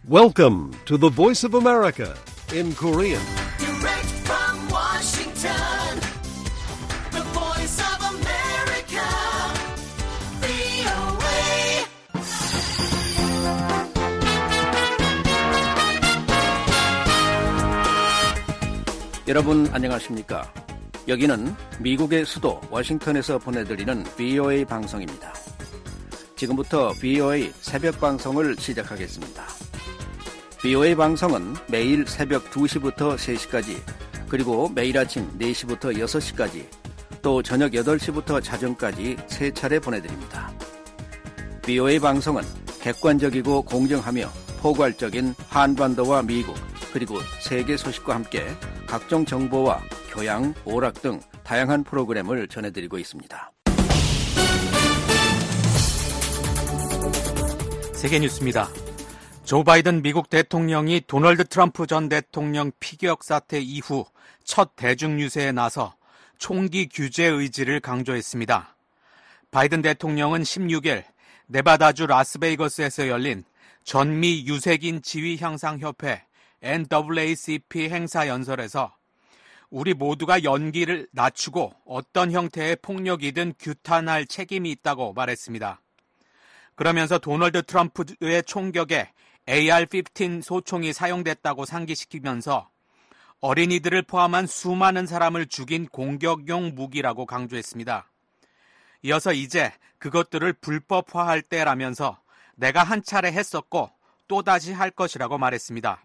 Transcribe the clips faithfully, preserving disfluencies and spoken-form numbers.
Welcome to the Voice of America in Korean. Direct from Washington, the Voice of America, 브이오에이. 여러분 안녕하십니까? 여기는 미국의 수도 워싱턴에서 보내드리는 브이오에이 방송입니다. 지금부터 브이오에이 새벽 방송을 시작하겠습니다. 브이오에이 방송은 매일 새벽 두 시부터 세 시까지, 그리고 매일 아침 네 시부터 여섯 시까지, 또 저녁 여덟 시부터 자정까지 세 차례 보내드립니다. 브이오에이 방송은 객관적이고 공정하며 포괄적인 한반도와 미국, 그리고 세계 소식과 함께 각종 정보와 교양, 오락 등 다양한 프로그램을 전해드리고 있습니다. 세계 뉴스입니다. 조 바이든 미국 대통령이 도널드 트럼프 전 대통령 피격 사태 이후 첫 대중유세에 나서 총기 규제 의지를 강조했습니다. 바이든 대통령은 십육 일 네바다주 라스베이거스에서 열린 전미 유색인 지휘향상협회 엔 더블유 에이 씨 피 행사 연설에서 우리 모두가 연기를 낮추고 어떤 형태의 폭력이든 규탄할 책임이 있다고 말했습니다. 그러면서 도널드 트럼프의 총격에 에이알 십오 소총이 사용됐다고 상기시키면서 어린이들을 포함한 수많은 사람을 죽인 공격용 무기라고 강조했습니다. 이어서 이제 그것들을 불법화할 때라면서 내가 한 차례 했었고 또다시 할 것이라고 말했습니다.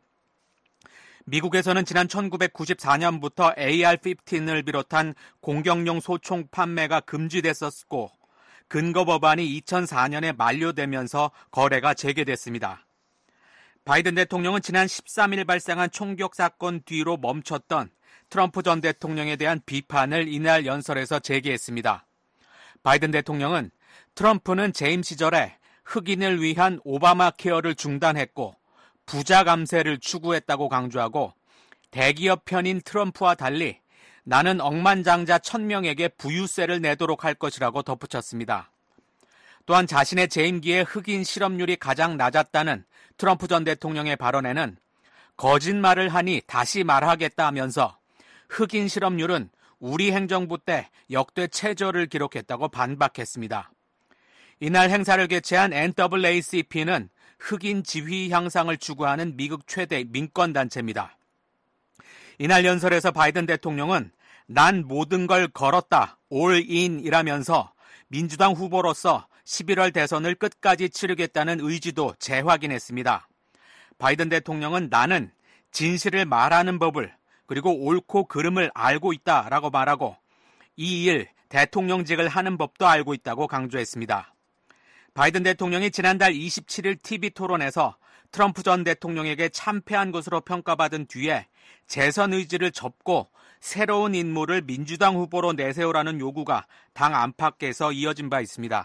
미국에서는 지난 천구백구십사 년부터 에이알 십오를 비롯한 공격용 소총 판매가 금지됐었고 근거 법안이 이천사 년에 만료되면서 거래가 재개됐습니다. 바이든 대통령은 지난 십삼 일 발생한 총격 사건 뒤로 멈췄던 트럼프 전 대통령에 대한 비판을 이날 연설에서 제기했습니다. 바이든 대통령은 트럼프는 재임 시절에 흑인을 위한 오바마 케어를 중단했고 부자 감세를 추구했다고 강조하고 대기업 편인 트럼프와 달리 나는 억만장자 천 명에게 부유세를 내도록 할 것이라고 덧붙였습니다. 또한 자신의 재임기에 흑인 실업률이 가장 낮았다는 트럼프 전 대통령의 발언에는 거짓말을 하니 다시 말하겠다 하면서 흑인 실업률은 우리 행정부 때 역대 최저를 기록했다고 반박했습니다. 이날 행사를 개최한 엔 더블유 에이 씨 피는 흑인 지위 향상을 추구하는 미국 최대 민권단체입니다. 이날 연설에서 바이든 대통령은 난 모든 걸 걸었다, 올인이라면서 민주당 후보로서 십일월 대선을 끝까지 치르겠다는 의지도 재확인했습니다. 바이든 대통령은 나는 진실을 말하는 법을 그리고 옳고 그름을 알고 있다라고 말하고 이 일 대통령직을 하는 법도 알고 있다고 강조했습니다. 바이든 대통령이 지난달 이십칠 일 티비 토론에서 트럼프 전 대통령에게 참패한 것으로 평가받은 뒤에 재선 의지를 접고 새로운 인물을 민주당 후보로 내세우라는 요구가 당 안팎에서 이어진 바 있습니다.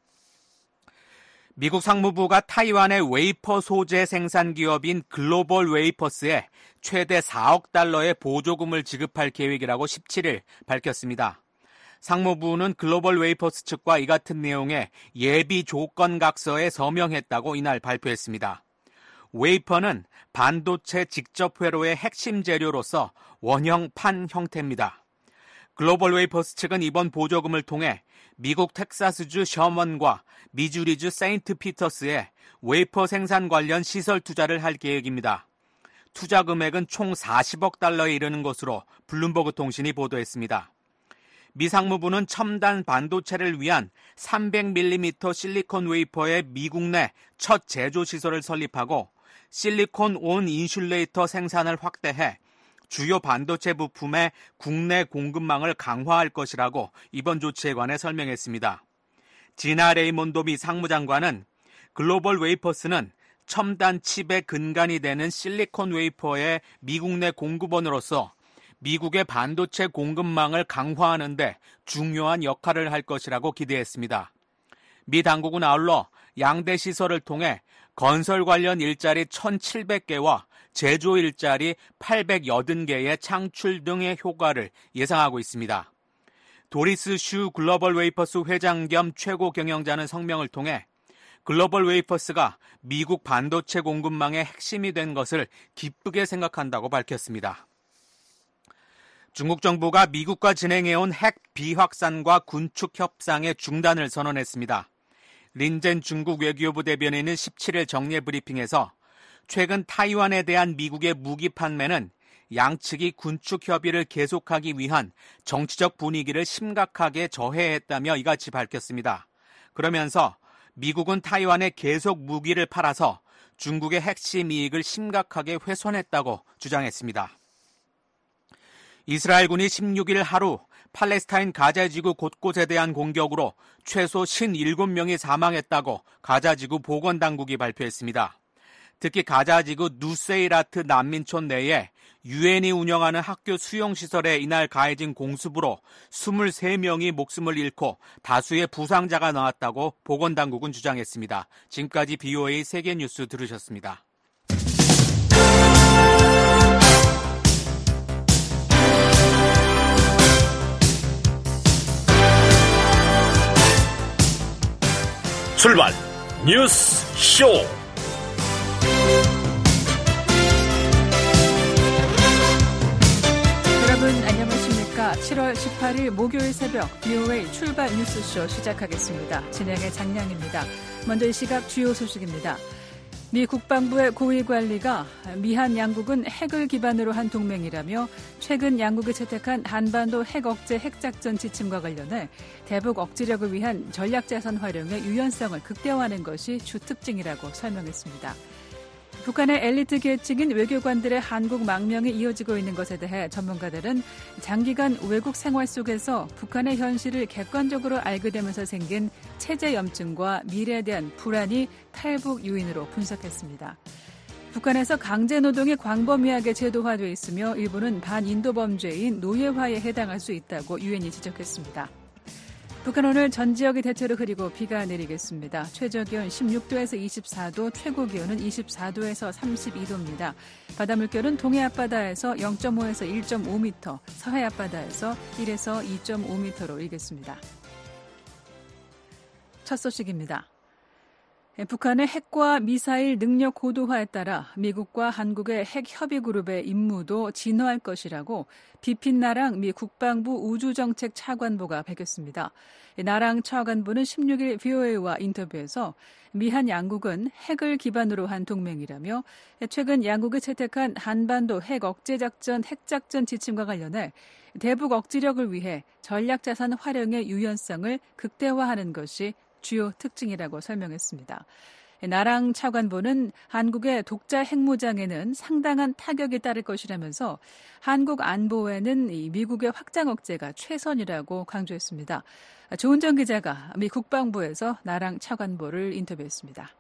미국 상무부가 타이완의 웨이퍼 소재 생산 기업인 글로벌 웨이퍼스에 최대 사억 달러의 보조금을 지급할 계획이라고 십칠 일 밝혔습니다. 상무부는 글로벌 웨이퍼스 측과 이 같은 내용의 예비 조건 각서에 서명했다고 이날 발표했습니다. 웨이퍼는 반도체 직접 회로의 핵심 재료로서 원형 판 형태입니다. 글로벌 웨이퍼스 측은 이번 보조금을 통해 미국 텍사스주 셔먼과 미주리주 세인트 피터스에 웨이퍼 생산 관련 시설 투자를 할 계획입니다. 투자 금액은 총 사십억 달러에 이르는 것으로 블룸버그 통신이 보도했습니다. 미 상무부는 첨단 반도체를 위한 삼백 밀리미터 실리콘 웨이퍼의 미국 내 첫 제조 시설을 설립하고 실리콘 온 인슐레이터 생산을 확대해 주요 반도체 부품의 국내 공급망을 강화할 것이라고 이번 조치에 관해 설명했습니다. 지나 레이몬도 미 상무장관은 글로벌 웨이퍼스는 첨단 칩의 근간이 되는 실리콘 웨이퍼의 미국 내 공급원으로서 미국의 반도체 공급망을 강화하는 데 중요한 역할을 할 것이라고 기대했습니다. 미 당국은 아울러 양대 시설을 통해 건설 관련 일자리 천칠백 개와 제조 일자리 팔백팔십 개의 창출 등의 효과를 예상하고 있습니다. 도리스 슈 글로벌 웨이퍼스 회장 겸 최고 경영자는 성명을 통해 글로벌 웨이퍼스가 미국 반도체 공급망의 핵심이 된 것을 기쁘게 생각한다고 밝혔습니다. 중국 정부가 미국과 진행해온 핵 비확산과 군축 협상의 중단을 선언했습니다. 린젠 중국 외교부 대변인은 십칠일 정례 브리핑에서 최근 타이완에 대한 미국의 무기 판매는 양측이 군축 협의를 계속하기 위한 정치적 분위기를 심각하게 저해했다며 이같이 밝혔습니다. 그러면서 미국은 타이완에 계속 무기를 팔아서 중국의 핵심 이익을 심각하게 훼손했다고 주장했습니다. 이스라엘군이 십육일 하루 팔레스타인 가자지구 곳곳에 대한 공격으로 최소 오십칠 명이 사망했다고 가자지구 보건당국이 발표했습니다. 특히 가자지구 누세이라트 난민촌 내에 유엔이 운영하는 학교 수용시설에 이날 가해진 공습으로 이십삼 명이 목숨을 잃고 다수의 부상자가 나왔다고 보건당국은 주장했습니다. 지금까지 비오에이 세계뉴스 들으셨습니다. 출발 뉴스 쇼. 여러분 안녕하십니까? 칠월 십팔일 목요일 새벽 비오에이 출발 뉴스쇼 시작하겠습니다. 진행의 장량입니다. 먼저 이 시각 주요 소식입니다. 미 국방부의 고위 관리가 미한 양국은 핵을 기반으로 한 동맹이라며 최근 양국이 채택한 한반도 핵 억제 핵작전 지침과 관련해 대북 억지력을 위한 전략자산 활용의 유연성을 극대화하는 것이 주 특징이라고 설명했습니다. 북한의 엘리트 계층인 외교관들의 한국 망명이 이어지고 있는 것에 대해 전문가들은 장기간 외국 생활 속에서 북한의 현실을 객관적으로 알게 되면서 생긴 체제 염증과 미래에 대한 불안이 탈북 요인으로 분석했습니다. 북한에서 강제노동이 광범위하게 제도화되어 있으며 일부는 반인도 범죄인 노예화에 해당할 수 있다고 유엔이 지적했습니다. 북한 오늘 전 지역이 대체로 흐리고 비가 내리겠습니다. 최저기온 십육도에서 이십사도, 최고기온은 이십사도에서 삼십이도입니다. 바다 물결은 동해 앞바다에서 영점오에서 일점오 미터, 서해 앞바다에서 일에서 이점오 미터로 일겠습니다. 첫 소식입니다. 북한의 핵과 미사일 능력 고도화에 따라 미국과 한국의 핵 협의 그룹의 임무도 진화할 것이라고 비핀 나랑 미 국방부 우주정책 차관보가 밝혔습니다. 나랑 차관보는 십육일 비오에이와 인터뷰에서 미한 양국은 핵을 기반으로 한 동맹이라며 최근 양국이 채택한 한반도 핵 억제작전 핵작전 지침과 관련해 대북 억지력을 위해 전략자산 활용의 유연성을 극대화하는 것이 주요 특징이라고 설명했습니다. 나랑 차관보는 한국의 독자 핵무장에는 상당한 타격이 따를 것이라면서 한국 안보에는 미국의 확장 억제가 최선이라고 강조했습니다. 조은정 기자가 미 국방부에서 나랑 차관보를 인터뷰했습니다.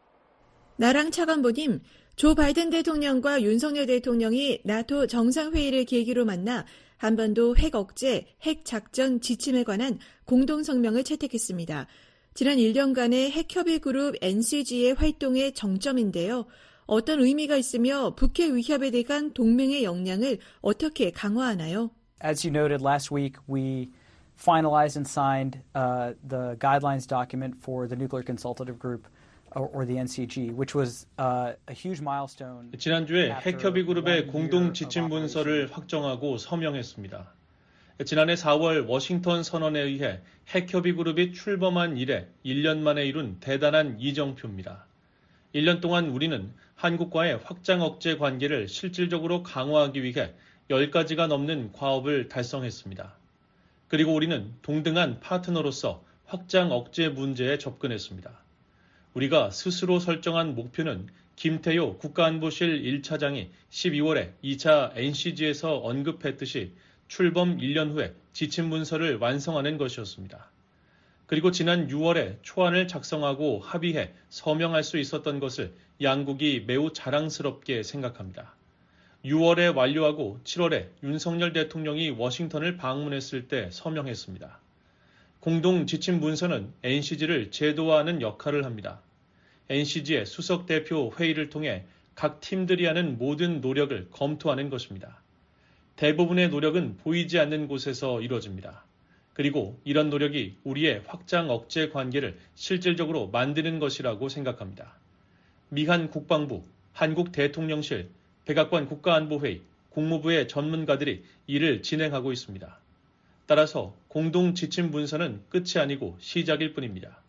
나랑 차관보님, 조 바이든 대통령과 윤석열 대통령이 나토 정상회의를 계기로 만나 한반도 핵 억제, 핵 작전 지침에 관한 공동성명을 채택했습니다. 지난 일 년간의 핵협의그룹 엔씨지의 활동의 정점인데요. 어떤 의미가 있으며 북핵 위협에 대한 동맹의 역량을 어떻게 강화하나요? As you noted last week, we finalized and signed uh, the guidelines document for the Nuclear Consultative Group, or, or the 엔씨지, which was uh, a huge milestone. 지난주에 핵협의그룹의 공동 지침 문서를 확정하고 서명했습니다. 지난해 사월 워싱턴 선언에 의해 핵협의그룹이 출범한 이래 일 년 만에 이룬 대단한 이정표입니다. 일 년 동안 우리는 한국과의 확장 억제 관계를 실질적으로 강화하기 위해 열 가지가 넘는 과업을 달성했습니다. 그리고 우리는 동등한 파트너로서 확장 억제 문제에 접근했습니다. 우리가 스스로 설정한 목표는 김태효 국가안보실 일 차장이 십이월에 이 차 엔씨지에서 언급했듯이 출범 일 년 후에 지침 문서를 완성하는 것이었습니다. 그리고 지난 유월에 초안을 작성하고 합의해 서명할 수 있었던 것을 양국이 매우 자랑스럽게 생각합니다. 유월에 완료하고 칠월에 윤석열 대통령이 워싱턴을 방문했을 때 서명했습니다. 공동 지침 문서는 엔씨지를 제도화하는 역할을 합니다. 엔씨지의 수석 대표 회의를 통해 각 팀들이 하는 모든 노력을 검토하는 것입니다. 대부분의 노력은 보이지 않는 곳에서 이루어집니다. 그리고 이런 노력이 우리의 확장 억제 관계를 실질적으로 만드는 것이라고 생각합니다. 미한 국방부, 한국 대통령실, 백악관 국가안보회의, 국무부의 전문가들이 이를 진행하고 있습니다. 따라서 공동 지침 문서는 끝이 아니고 시작일 뿐입니다.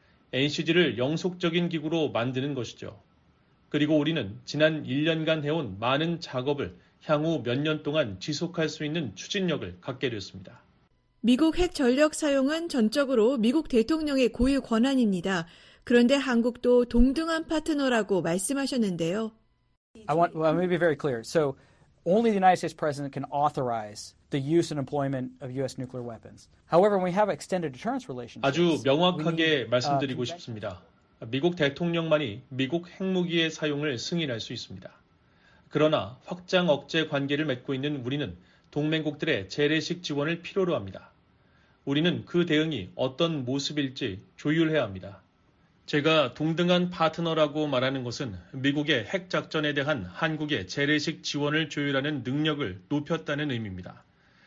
엔씨지를 영속적인 기구로 만드는 것이죠. 그리고 우리는 지난 일 년간 해온 많은 작업을 향후 몇 년 동안 지속할 수 있는 추진력을 갖게 됐습니다. 미국 핵 전력 사용은 전적으로 미국 대통령의 고유 권한입니다. 그런데 한국도 동등한 파트너라고 말씀하셨는데요. I want, well, let me be very clear. So only the United States president can authorize the use and employment of U S nuclear weapons. However, when we have extended deterrence relationships, 아주 명확하게 we need, 말씀드리고 uh, 싶습니다. 미국 대통령만이 미국 핵무기의 사용을 승인할 수 있습니다. 그러나 확장 억제 관계를 맺고 있는 우리는 동맹국들의 재래식 지원을 필요로 합니다. 우리는 그 대응이 어떤 모습일지 조율해야 합니다. 제가 동등한 파트너라고 말하는 것은 미국의 핵작전에 대한 한국의 재래식 지원을 조율하는 능력을 높였다는 의미입니다.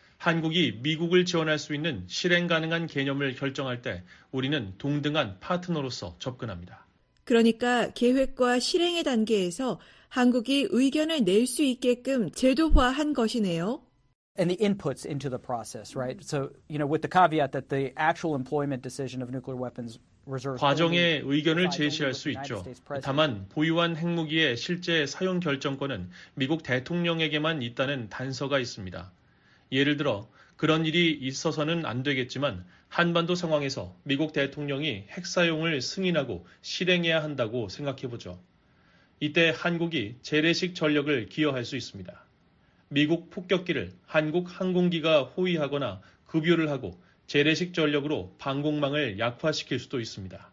한국이 미국을 지원할 수 있는 실행 가능한 개념을 결정할 때 우리는 동등한 파트너로서 접근합니다. 그러니까 계획과 실행의 단계에서 한국이 의견을 낼 수 있게끔 제도화한 것이네요. and the inputs into the process, right? So, you know, with the caveat that the actual employment decision of nuclear weapons reserves 과정에 의견을 제시할 수 있죠. 다만 보유한 핵무기의 실제 사용 결정권은 미국 대통령에게만 있다는 단서가 있습니다. 예를 들어 그런 일이 있어서는 안 되겠지만 한반도 상황에서 미국 대통령이 핵 사용을 승인하고 실행해야 한다고 생각해보죠. 이때 한국이 재래식 전력을 기여할 수 있습니다. 미국 폭격기를 한국 항공기가 호위하거나 급유를 하고 재래식 전력으로 방공망을 약화시킬 수도 있습니다.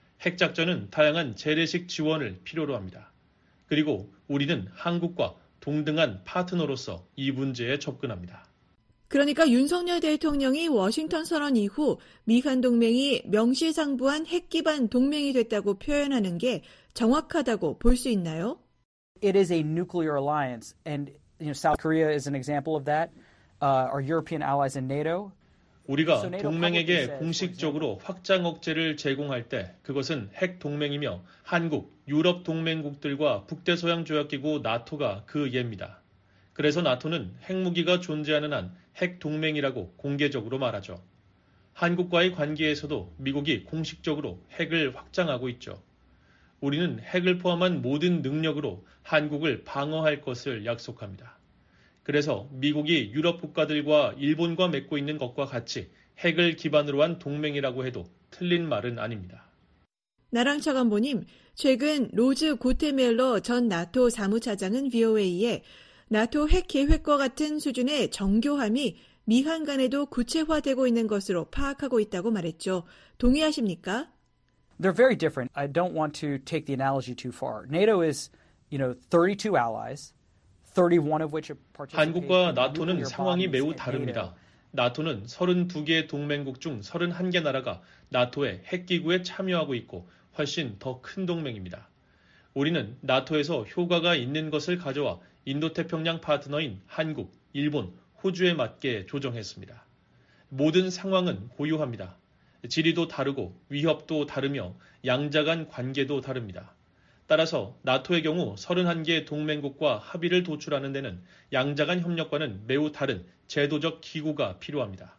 핵작전은 다양한 재래식 지원을 필요로 합니다. 그리고 우리는 한국과 동등한 파트너로서 이 문제에 접근합니다. 그러니까 윤석열 대통령이 워싱턴 선언 이후 미한 동맹이 명실상부한 핵 기반 동맹이 됐다고 표현하는 게 정확하다고 볼 수 있나요? It is a nuclear alliance, and you know, South Korea is an example of that. Uh, our European allies in NATO. 우리가 동맹에게 공식적으로 확장 억제를 제공할 때 그것은 핵 동맹이며 한국, 유럽 동맹국들과 북대서양 조약기구 나토가 그 예입니다. 그래서 나토는 핵무기가 존재하는 한 핵 동맹이라고 공개적으로 말하죠. 한국과의 관계에서도 미국이 공식적으로 핵을 확장하고 있죠. 우리는 핵을 포함한 모든 능력으로 한국을 방어할 것을 약속합니다. 그래서 미국이 유럽 국가들과 일본과 맺고 있는 것과 같이 핵을 기반으로 한 동맹이라고 해도 틀린 말은 아닙니다. 나랑 차관보님, 최근 로즈 고테멜러 전 나토 사무차장은 브이오에이에 나토 핵 계획과 같은 수준의 정교함이 미한 간에도 구체화되고 있는 것으로 파악하고 있다고 말했죠. 동의하십니까? They're very different. I don't want to take the analogy too far. NATO is, you know, thirty-two allies, thirty-one of which participate. 한국과 나토는 상황이 매우 다릅니다. 나토는 서른두 개 동맹국 중 서른한 개 나라가 나토의 핵기구에 참여하고 있고 훨씬 더 큰 동맹입니다. 우리는 나토에서 효과가 있는 것을 가져와 인도태평양 파트너인 한국, 일본, 호주에 맞게 조정했습니다. 모든 상황은 고유합니다. 지리도 다르고 위협도 다르며 양자 간 관계도 다릅니다. 따라서 나토의 경우 서른한 개 동맹국과 합의를 도출하는 데는 양자 간 협력과는 매우 다른 제도적 기구가 필요합니다.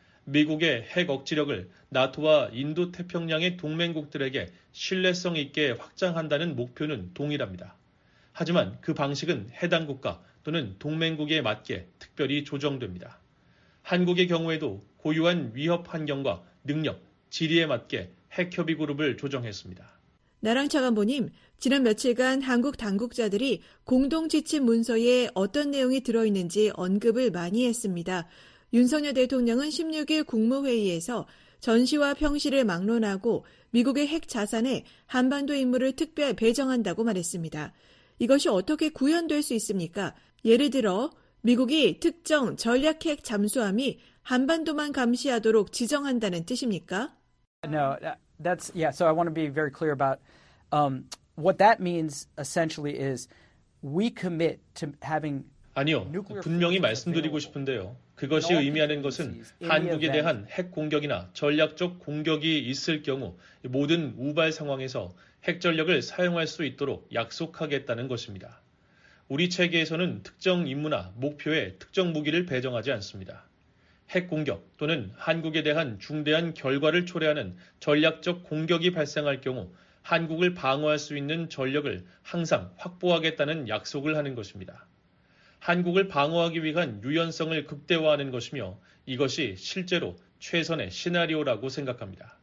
미국의 핵 억지력을 나토와 인도태평양의 동맹국들에게 신뢰성 있게 확장한다는 목표는 동일합니다. 하지만 그 방식은 해당 국가 또는 동맹국에 맞게 특별히 조정됩니다. 한국의 경우에도 고유한 위협 환경과 능력, 지리에 맞게 핵협의 그룹을 조정했습니다. 나랑 차관보님, 지난 며칠간 한국 당국자들이 공동 지침 문서에 어떤 내용이 들어있는지 언급을 많이 했습니다. 윤석열 대통령은 십육 일 국무회의에서 전시와 평시를 막론하고 미국의 핵 자산에 한반도 임무를 특별 배정한다고 말했습니다. 이것이 어떻게 구현될 수 있습니까? 예를 들어 미국이 특정 전략핵 잠수함이 한반도만 감시하도록 지정한다는 뜻입니까? No, that's yeah. So I want to be very clear about um, what that means. Essentially, is we commit to having 아니요, 분명히 말씀드리고 싶은데요. 그 그것이 의미하는 것은 한국에 대한 핵 공격이나 전략적 공격이 있을 경우 모든 우발 상황에서 핵 전력을 사용할 수 있도록 약속하겠다는 것입니다. 우리 체계에서는 특정 임무나 목표에 특정 무기를 배정하지 않습니다. 핵 공격 또는 한국에 대한 중대한 결과를 초래하는 전략적 공격이 발생할 경우 한국을 방어할 수 있는 전력을 항상 확보하겠다는 약속을 하는 것입니다. 한국을 방어하기 위한 유연성을 극대화하는 것이며 이것이 실제로 최선의 시나리오라고 생각합니다.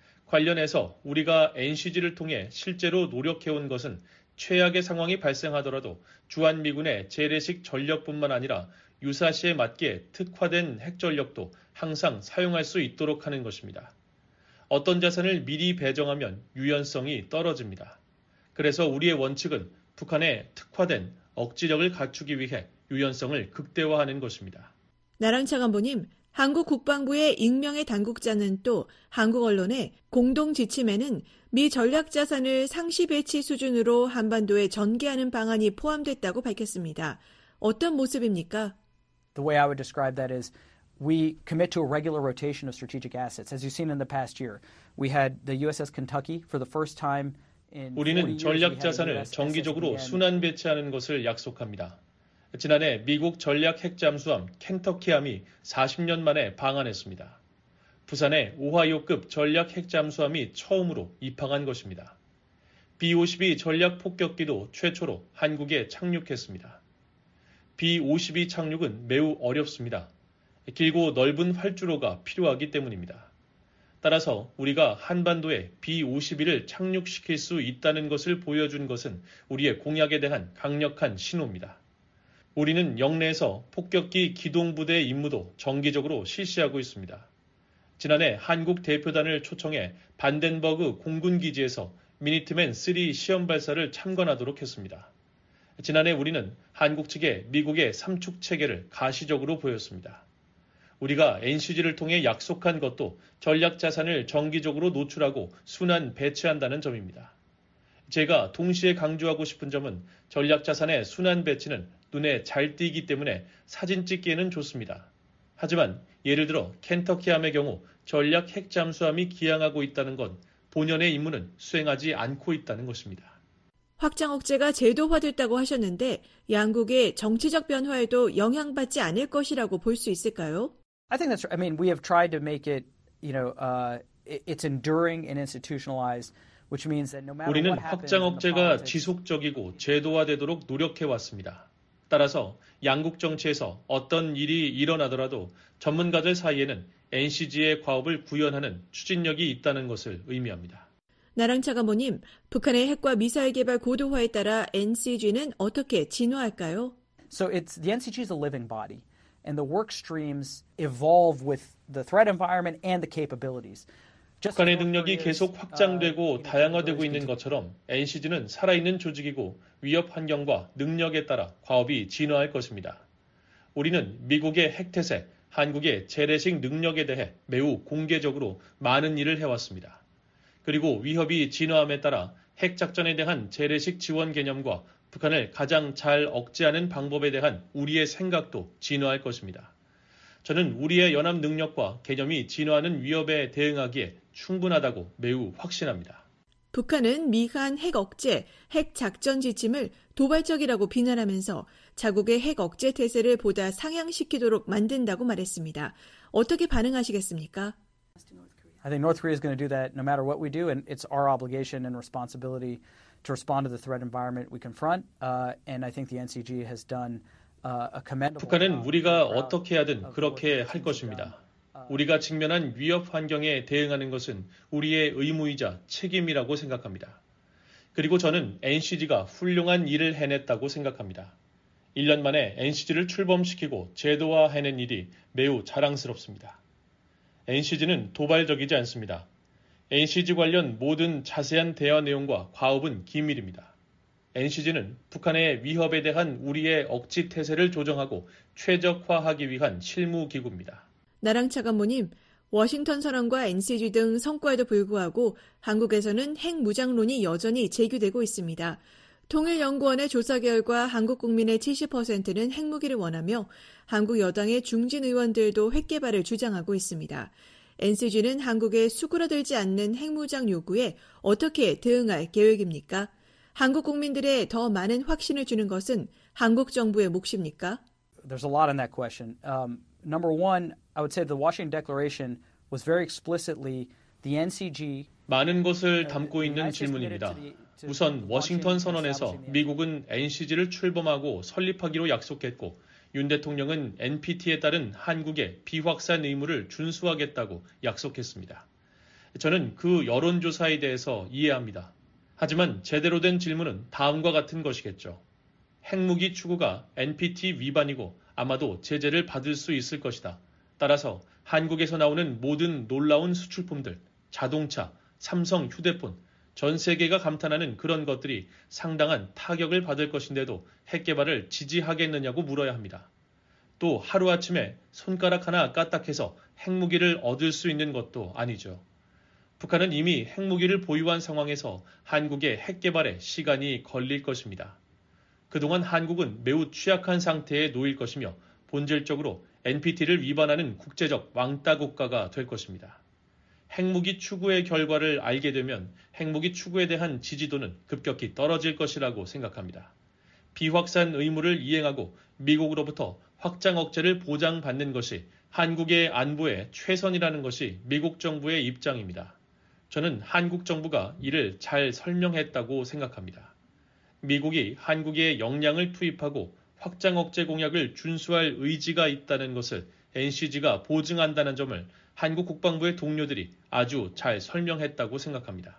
관련해서 우리가 엔씨지를 통해 실제로 노력해온 것은 최악의 상황이 발생하더라도 주한미군의 재래식 전력뿐만 아니라 유사시에 맞게 특화된 핵전력도 항상 사용할 수 있도록 하는 것입니다. 어떤 자산을 미리 배정하면 유연성이 떨어집니다. 그래서 우리의 원칙은 북한의 특화된 억지력을 갖추기 위해 유연성을 극대화하는 것입니다. 나랑차 간부님, 한국 국방부의 익명의 당국자는 또 한국 언론의 공동 지침에는 미 전략 자산을 상시 배치 수준으로 한반도에 전개하는 방안이 포함됐다고 밝혔습니다. 어떤 모습입니까? The way I would describe that is we commit to a regular rotation of strategic assets. As you've seen in the past year, we had the 유에스에스 Kentucky for the first time in 우리는 전략 자산을 정기적으로 순환 배치하는 것을 약속합니다. 지난해 미국 전략 핵잠수함 켄터키함이 사십 년 만에 방한했습니다. 부산에 오하이오급 전략 핵잠수함이 처음으로 입항한 것입니다. 비 오십이 전략 폭격기도 최초로 한국에 착륙했습니다. 비 오십이 착륙은 매우 어렵습니다. 길고 넓은 활주로가 필요하기 때문입니다. 따라서 우리가 한반도에 비 오십일을 착륙시킬 수 있다는 것을 보여준 것은 우리의 공약에 대한 강력한 신호입니다. 우리는 영내에서 폭격기 기동부대 임무도 정기적으로 실시하고 있습니다. 지난해 한국 대표단을 초청해 반덴버그 공군기지에서 미니트맨 쓰리 시험 발사를 참관하도록 했습니다. 지난해 우리는 한국 측에 미국의 삼축 체계를 가시적으로 보였습니다. 우리가 엔씨지를 통해 약속한 것도 전략 자산을 정기적으로 노출하고 순환 배치한다는 점입니다. 제가 동시에 강조하고 싶은 점은 전략 자산의 순환 배치는 눈에 잘 띄기 때문에 사진 찍기에는 좋습니다. 하지만 예를 들어 켄터키함의 경우 전략 핵잠수함이 기항하고 있다는 건 본연의 임무는 수행하지 않고 있다는 것입니다. 확장 억제가 제도화됐다고 하셨는데 양국의 정치적 변화에도 영향받지 않을 것이라고 볼 수 있을까요? I think that's. I mean, we have tried to make it, you know, uh, it's enduring and institutionalized, which means that no matter 우리는 what happens 확장 in the 억제가 politics, 지속적이고 제도화되도록 노력해 왔습니다. 따라서 양국 정치에서 어떤 일이 일어나더라도 전문가들 사이에는 엔씨지의 과업을 구현하는 추진력이 있다는 것을 의미합니다. 나랑차 간부님, 북한의 핵과 미사일 개발 고도화에 따라 엔씨지는 어떻게 진화할까요? So it's the 엔씨지 is a living body, and the work streams evolve with the threat environment and the capabilities. 북한의 능력이 계속 확장되고 다양화되고 있는 것처럼 엔씨지는 살아있는 조직이고 위협 환경과 능력에 따라 과업이 진화할 것입니다. 우리는 미국의 핵태세, 한국의 재래식 능력에 대해 매우 공개적으로 많은 일을 해왔습니다. 그리고 위협이 진화함에 따라 핵작전에 대한 재래식 지원 개념과 북한을 가장 잘 억제하는 방법에 대한 우리의 생각도 진화할 것입니다. 저는 우리의 연합 능력과 개념이 진화하는 위협에 대응하기에 충분하다고 매우 확신합니다. 북한은 미한 핵 억제, 핵 작전 지침을 도발적이라고 비난하면서 자국의 핵 억제 태세를 보다 상향시키도록 만든다고 말했습니다. 어떻게 반응하시겠습니까? I think North Korea is going to do that no matter what we do, and it's our obligation and responsibility to respond to the threat environment we confront. Uh, and I think the 엔씨지 has done uh, a commendable. 북한은 우리가 어떻게 하든 그렇게 할 것입니다. 우리가 직면한 위협 환경에 대응하는 것은 우리의 의무이자 책임이라고 생각합니다. 그리고 저는 엔씨지가 훌륭한 일을 해냈다고 생각합니다. 일 년 만에 엔씨지를 출범시키고 제도화해낸 일이 매우 자랑스럽습니다. 엔씨지는 도발적이지 않습니다. 엔씨지 관련 모든 자세한 대화 내용과 과업은 기밀입니다. 엔씨지는 북한의 위협에 대한 우리의 억지 태세를 조정하고 최적화하기 위한 실무기구입니다. 나랑차 간부님, 워싱턴 선언과 엔씨지 등 성과에도 불구하고 한국에서는 핵 무장론이 여전히 제기되고 있습니다. 통일연구원의 조사 결과 한국 국민의 칠십 퍼센트는 핵무기를 원하며 한국 여당의 중진 의원들도 핵 개발을 주장하고 있습니다. 엔씨지는 한국에 수그러들지 않는 핵무장 요구에 어떻게 대응할 계획입니까? 한국 국민들의 더 많은 확신을 주는 것은 한국 정부의 몫입니까? There's a lot in that question. Um, number one, I would say the Washington Declaration was very explicitly the 엔씨지. 많은 것을 담고 있는 질문입니다. 우선 워싱턴 선언에서 미국은 엔씨지를 출범하고 설립하기로 약속했고 윤 대통령은 엔피티에 따른 한국의 비확산 의무를 준수하겠다고 약속했습니다. 저는 그 여론조사에 대해서 이해합니다. 하지만 제대로 된 질문은 다음과 같은 것이겠죠. 핵무기 추구가 엔피티 위반이고 아마도 제재를 받을 수 있을 것이다. 따라서 한국에서 나오는 모든 놀라운 수출품들, 자동차, 삼성 휴대폰, 전 세계가 감탄하는 그런 것들이 상당한 타격을 받을 것인데도 핵 개발을 지지하겠느냐고 물어야 합니다. 또 하루아침에 손가락 하나 까딱해서 핵무기를 얻을 수 있는 것도 아니죠. 북한은 이미 핵무기를 보유한 상황에서 한국의 핵 개발에 시간이 걸릴 것입니다. 그동안 한국은 매우 취약한 상태에 놓일 것이며 본질적으로 엔피티를 위반하는 국제적 왕따 국가가 될 것입니다. 핵무기 추구의 결과를 알게 되면 핵무기 추구에 대한 지지도는 급격히 떨어질 것이라고 생각합니다. 비확산 의무를 이행하고 미국으로부터 확장 억제를 보장받는 것이 한국의 안보에 최선이라는 것이 미국 정부의 입장입니다. 저는 한국 정부가 이를 잘 설명했다고 생각합니다. 미국이 한국에 역량을 투입하고 확장 억제 공약을 준수할 의지가 있다는 것을 엔씨지가 보증한다는 점을 한국 국방부의 동료들이 아주 잘 설명했다고 생각합니다.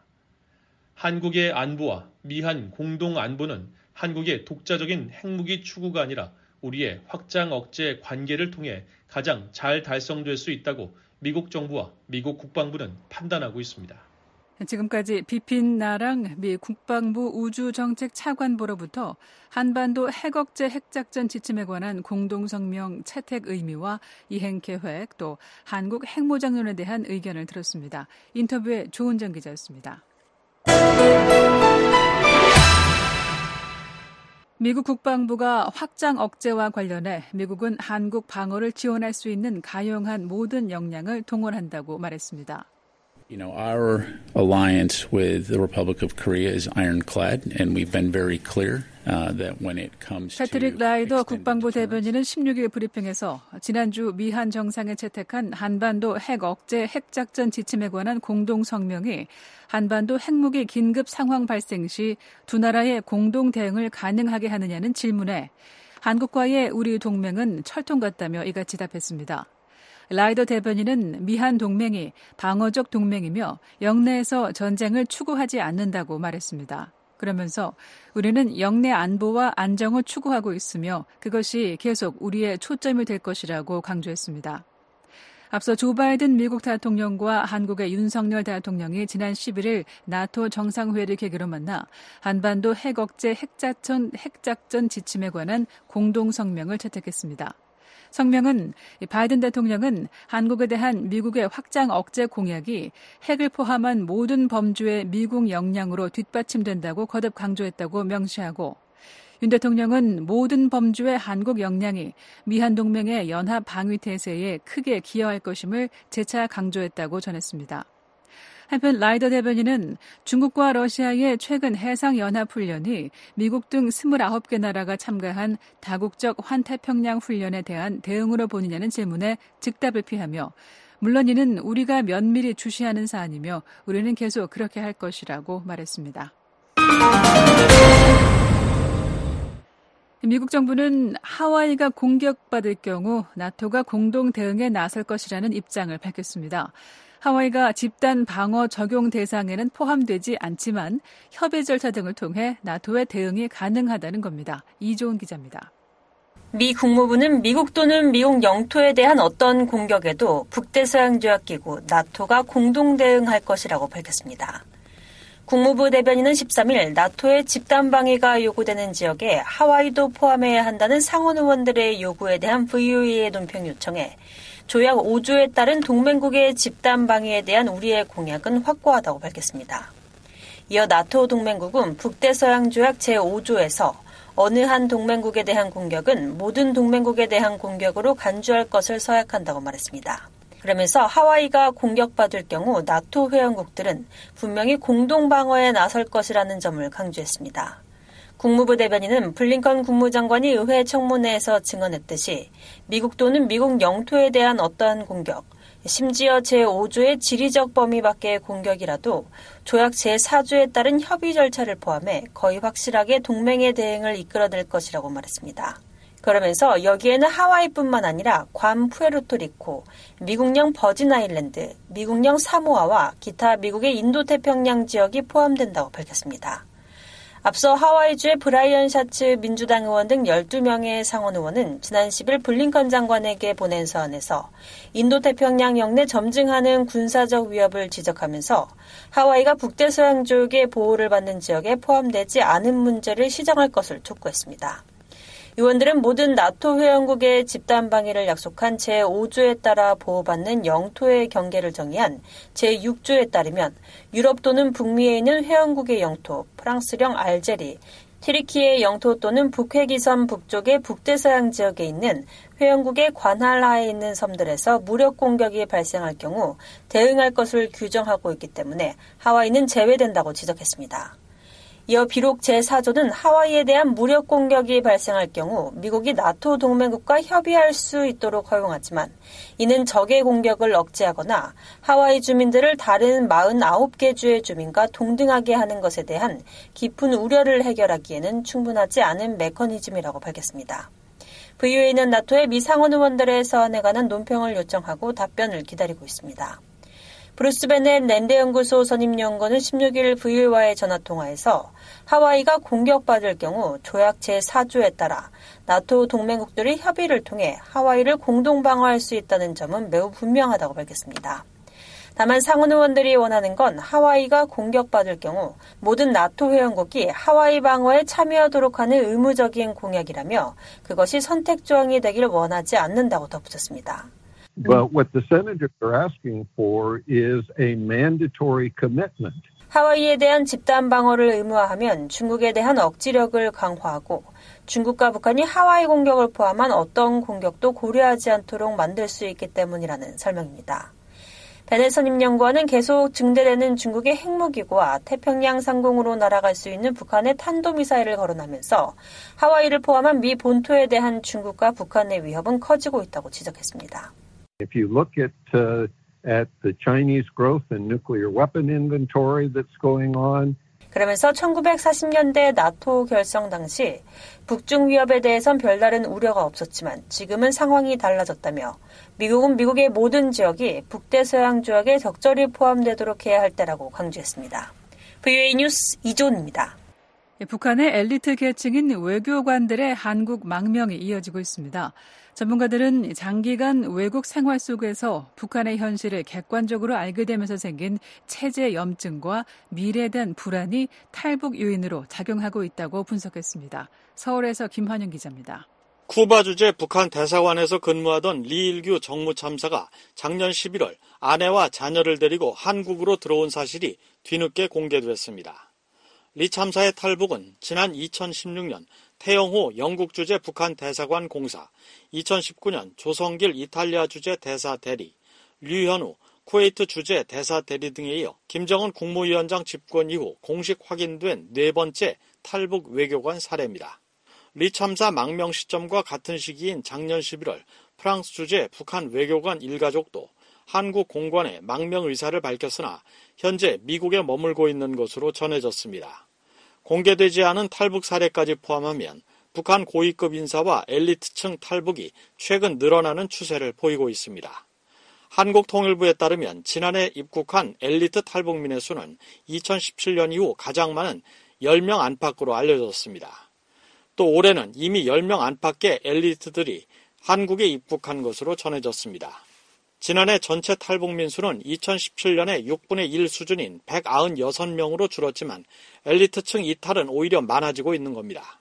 한국의 안보와 미한 공동 안보는 한국의 독자적인 핵무기 추구가 아니라 우리의 확장 억제 관계를 통해 가장 잘 달성될 수 있다고 미국 정부와 미국 국방부는 판단하고 있습니다. 지금까지 비핀 나랑 미 국방부 우주정책 차관보로부터 한반도 핵억제 핵작전 지침에 관한 공동성명 채택 의미와 이행계획 또 한국 핵무장론에 대한 의견을 들었습니다. 인터뷰에 조은정 기자였습니다. 미국 국방부가 확장 억제와 관련해 미국은 한국 방어를 지원할 수 있는 가용한 모든 역량을 동원한다고 말했습니다. You know, our alliance with the Republic of Korea is ironclad, and we've been very clear uh, that when it comes to 패트릭 라이더 국방부 대변인은 십육 일 브리핑에서 지난주 미한 정상에 채택한 한반도 핵 억제 핵작전 지침에 관한 공동 성명이 한반도 핵무기 긴급 상황 발생 시 두 나라의 공동 대응을 가능하게 하느냐는 질문에 한국과의 우리 동맹은 철통 같다며 이같이 답했습니다. 라이더 대변인은 미한 동맹이 방어적 동맹이며 영내에서 전쟁을 추구하지 않는다고 말했습니다. 그러면서 우리는 영내 안보와 안정을 추구하고 있으며 그것이 계속 우리의 초점이 될 것이라고 강조했습니다. 앞서 조 바이든 미국 대통령과 한국의 윤석열 대통령이 지난 십일 일 나토 정상회의를 계기로 만나 한반도 핵억제 핵작전, 핵작전 지침에 관한 공동성명을 채택했습니다. 성명은 바이든 대통령은 한국에 대한 미국의 확장 억제 공약이 핵을 포함한 모든 범주의 미국 역량으로 뒷받침된다고 거듭 강조했다고 명시하고 윤 대통령은 모든 범주의 한국 역량이 미한동맹의 연합 방위 태세에 크게 기여할 것임을 재차 강조했다고 전했습니다. 한편 라이더 대변인은 중국과 러시아의 최근 해상연합훈련이 미국 등 스물아홉 개 나라가 참가한 다국적 환태평양 훈련에 대한 대응으로 보느냐는 질문에 즉답을 피하며 물론 이는 우리가 면밀히 주시하는 사안이며 우리는 계속 그렇게 할 것이라고 말했습니다. 미국 정부는 하와이가 공격받을 경우 나토가 공동 대응에 나설 것이라는 입장을 밝혔습니다. 하와이가 집단 방어 적용 대상에는 포함되지 않지만 협의 절차 등을 통해 나토의 대응이 가능하다는 겁니다. 이조은 기자입니다. 미 국무부는 미국 또는 미국 영토에 대한 어떤 공격에도 북대서양조약기구 나토가 공동 대응할 것이라고 밝혔습니다. 국무부 대변인은 십삼 일 나토의 집단 방위가 요구되는 지역에 하와이도 포함해야 한다는 상원 의원들의 요구에 대한 브이오에이의 논평 요청에 조약 오 조에 따른 동맹국의 집단 방위에 대한 우리의 공약은 확고하다고 밝혔습니다. 이어 나토 동맹국은 북대서양조약 제오 조에서 어느 한 동맹국에 대한 공격은 모든 동맹국에 대한 공격으로 간주할 것을 서약한다고 말했습니다. 그러면서 하와이가 공격받을 경우 나토 회원국들은 분명히 공동방어에 나설 것이라는 점을 강조했습니다. 국무부 대변인은 블링컨 국무장관이 의회 청문회에서 증언했듯이 미국 또는 미국 영토에 대한 어떠한 공격, 심지어 제오 조의 지리적 범위 밖의 공격이라도 조약 제사 조에 따른 협의 절차를 포함해 거의 확실하게 동맹의 대응을 이끌어낼 것이라고 말했습니다. 그러면서 여기에는 하와이뿐만 아니라 괌 푸에르토리코, 미국령 버진 아일랜드, 미국령 사모아와 기타 미국의 인도태평양 지역이 포함된다고 밝혔습니다. 앞서 하와이주의 브라이언 샤츠 민주당 의원 등 열두 명의 상원 의원은 지난 십 일 블링컨 장관에게 보낸 서한에서 인도태평양 영내 점증하는 군사적 위협을 지적하면서 하와이가 북대서양조약의 보호를 받는 지역에 포함되지 않은 문제를 시정할 것을 촉구했습니다. 의원들은 모든 나토 회원국의 집단 방위를 약속한 제오 조에 따라 보호받는 영토의 경계를 정의한 제육 조에 따르면 유럽 또는 북미에 있는 회원국의 영토, 프랑스령 알제리, 튀르키의 영토 또는 북회기섬 북쪽의 북대서양 지역에 있는 회원국의 관할하에 있는 섬들에서 무력 공격이 발생할 경우 대응할 것을 규정하고 있기 때문에 하와이는 제외된다고 지적했습니다. 이어 비록 제사 조는 하와이에 대한 무력 공격이 발생할 경우 미국이 나토 동맹국과 협의할 수 있도록 허용하지만 이는 적의 공격을 억제하거나 하와이 주민들을 다른 사십구 개 주의 주민과 동등하게 하는 것에 대한 깊은 우려를 해결하기에는 충분하지 않은 메커니즘이라고 밝혔습니다. 브이오에이는 나토의 미 상원 의원들의 서한에 관한 논평을 요청하고 답변을 기다리고 있습니다. 브루스 베넷 랜드연구소 선임연구원은 십육 일 브이오에이와의 전화통화에서 하와이가 공격받을 경우 조약 제사 조에 따라 나토 동맹국들이 협의를 통해 하와이를 공동방어할 수 있다는 점은 매우 분명하다고 밝혔습니다. 다만 상원 의원들이 원하는 건 하와이가 공격받을 경우 모든 나토 회원국이 하와이 방어에 참여하도록 하는 의무적인 공약이라며 그것이 선택조항이 되길 원하지 않는다고 덧붙였습니다. But what the senators are asking for is a mandatory commitment. 하와이에 대한 집단 방어를 의무화하면 중국에 대한 억지력을 강화하고 중국과 북한이 하와이 공격을 포함한 어떤 공격도 고려하지 않도록 만들 수 있기 때문이라는 설명입니다. 베넷 선임연구원은 계속 증대되는 중국의 핵무기고와 태평양 상공으로 날아갈 수 있는 북한의 탄도미사일을 거론하면서 하와이를 포함한 미 본토에 대한 중국과 북한의 위협은 커지고 있다고 지적했습니다. If you look at uh, at the Chinese growth and nuclear weapon inventory that's going on. 그러면서 천구백사십 년대 나토 결성 당시 북중 위협에 대해선 별다른 우려가 없었지만 지금은 상황이 달라졌다며 미국은 미국의 모든 지역이 북대서양 조약에 적절히 포함되도록 해야 할 때라고 강조했습니다. 브이오에이 뉴스 이존입니다. 북한의 엘리트 계층인 외교관들의 한국 망명이 이어지고 있습니다. 전문가들은 장기간 외국 생활 속에서 북한의 현실을 객관적으로 알게 되면서 생긴 체제 염증과 미래에 대한 불안이 탈북 요인으로 작용하고 있다고 분석했습니다. 서울에서 김환영 기자입니다. 쿠바 주재 북한 대사관에서 근무하던 리일규 정무참사가 작년 십일월 아내와 자녀를 데리고 한국으로 들어온 사실이 뒤늦게 공개됐습니다. 리 참사의 탈북은 지난 이천십육 년 태영호 영국 주재 북한 대사관 공사, 이천십구 년 조성길 이탈리아 주재 대사 대리, 류현우 쿠웨이트 주재 대사 대리 등에 이어 김정은 국무위원장 집권 이후 공식 확인된 네 번째 탈북 외교관 사례입니다. 리 참사 망명 시점과 같은 시기인 작년 십일월 프랑스 주재 북한 외교관 일가족도 한국 공관에 망명 의사를 밝혔으나 현재 미국에 머물고 있는 것으로 전해졌습니다. 공개되지 않은 탈북 사례까지 포함하면 북한 고위급 인사와 엘리트층 탈북이 최근 늘어나는 추세를 보이고 있습니다. 한국통일부에 따르면 지난해 입국한 엘리트 탈북민의 수는 이천십칠 년 이후 가장 많은 열 명 안팎으로 알려졌습니다. 또 올해는 이미 열 명 안팎의 엘리트들이 한국에 입국한 것으로 전해졌습니다. 지난해 전체 탈북민 수는 이천십칠 년에 육분의 일 수준인 백구십육 명으로 줄었지만 엘리트층 이탈은 오히려 많아지고 있는 겁니다.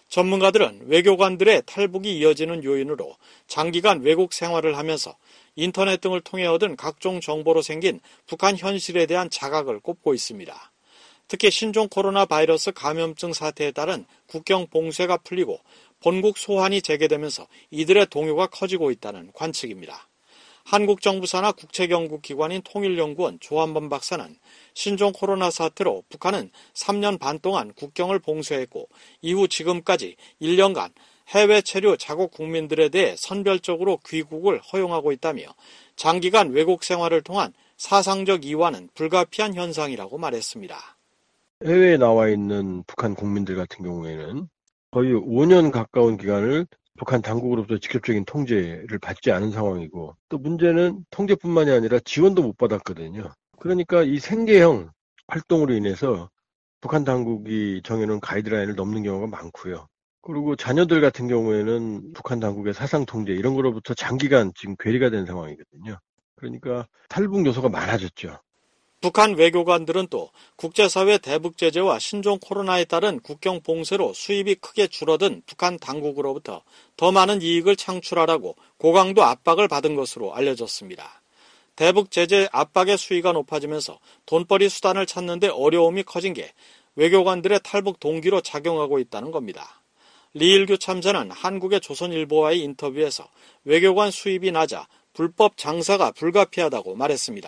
전문가들은 외교관들의 탈북이 이어지는 요인으로 장기간 외국 생활을 하면서 인터넷 등을 통해 얻은 각종 정보로 생긴 북한 현실에 대한 자각을 꼽고 있습니다. 특히 신종 코로나 바이러스 감염증 사태에 따른 국경 봉쇄가 풀리고 본국 소환이 재개되면서 이들의 동요가 커지고 있다는 관측입니다. 한국 정부 산하 국책연구기관인 통일연구원 조한범 박사는 신종 코로나 사태로 북한은 삼 년 반 동안 국경을 봉쇄했고 이후 지금까지 일 년간 해외 체류 자국 국민들에 대해 선별적으로 귀국을 허용하고 있다며 장기간 외국 생활을 통한 사상적 이완은 불가피한 현상이라고 말했습니다. 해외에 나와 있는 북한 국민들 같은 경우에는 거의 오 년 가까운 기간을 북한 당국으로부터 직접적인 통제를 받지 않은 상황이고 또 문제는 통제뿐만이 아니라 지원도 못 받았거든요. 그러니까 이 생계형 활동으로 인해서 북한 당국이 정해놓은 가이드라인을 넘는 경우가 많고요. 그리고 자녀들 같은 경우에는 북한 당국의 사상 통제 이런 거로부터 장기간 지금 괴리가 된 상황이거든요. 그러니까 탈북 요소가 많아졌죠. 북한 외교관들은 또 국제사회 대북 제재와 신종 코로나에 따른 국경 봉쇄로 수입이 크게 줄어든 북한 당국으로부터 더 많은 이익을 창출하라고 고강도 압박을 받은 것으로 알려졌습니다. 대북 제재 압박의 수위가 높아지면서 돈벌이 수단을 찾는 데 어려움이 커진 게 외교관들의 탈북 동기로 작용하고 있다는 겁니다. 리일규 참사는 한국의 조선일보와의 인터뷰에서 외교관 수입이 낮아 불법 장사가 불가피하다고 말했습니다.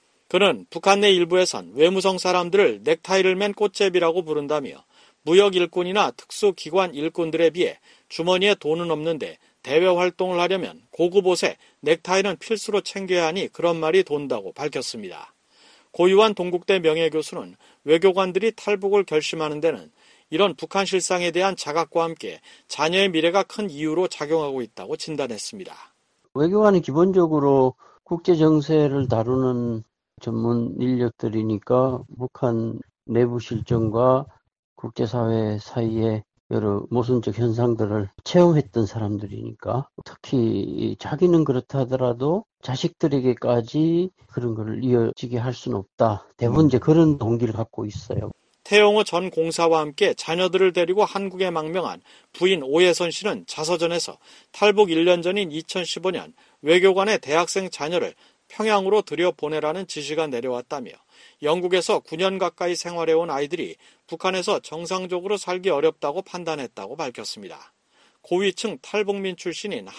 그는 북한 내 일부에선 외무성 사람들을 넥타이를 맨 꽃제비라고 부른다며 무역 일꾼이나 특수기관 일꾼들에 비해 주머니에 돈은 없는데 대외 활동을 하려면 고급 옷에 넥타이는 필수로 챙겨야 하니 그런 말이 돈다고 밝혔습니다. 고유한 동국대 명예교수는 외교관들이 탈북을 결심하는 데는 이런 북한 실상에 대한 자각과 함께 자녀의 미래가 큰 이유로 작용하고 있다고 진단했습니다. 외교관은 기본적으로 국제 정세를 다루는 전문 인력들이니까 북한 내부 실정과 국제사회 사이에 여러 모순적 현상들을 체험했던 사람들이니까 특히 자기는 그렇다 하더라도 자식들에게까지 그런 걸 이어지게 할 수는 없다. 대부분 이제 그런 동기를 갖고 있어요. 태영호 전 공사와 함께 자녀들을 데리고 한국에 망명한 부인 오예선 씨는 자서전에서 탈북 일 년 전인 이천십오 년 외교관의 대학생 자녀를 평양으로 들여보내라는 지시가 내려왔다며 영국에서 구 년 가까이 생활해온 아이들이 북한에서 정상적으로 살기 어렵다고 판단했다고 밝혔습니다. 고위층 탈북민 출신인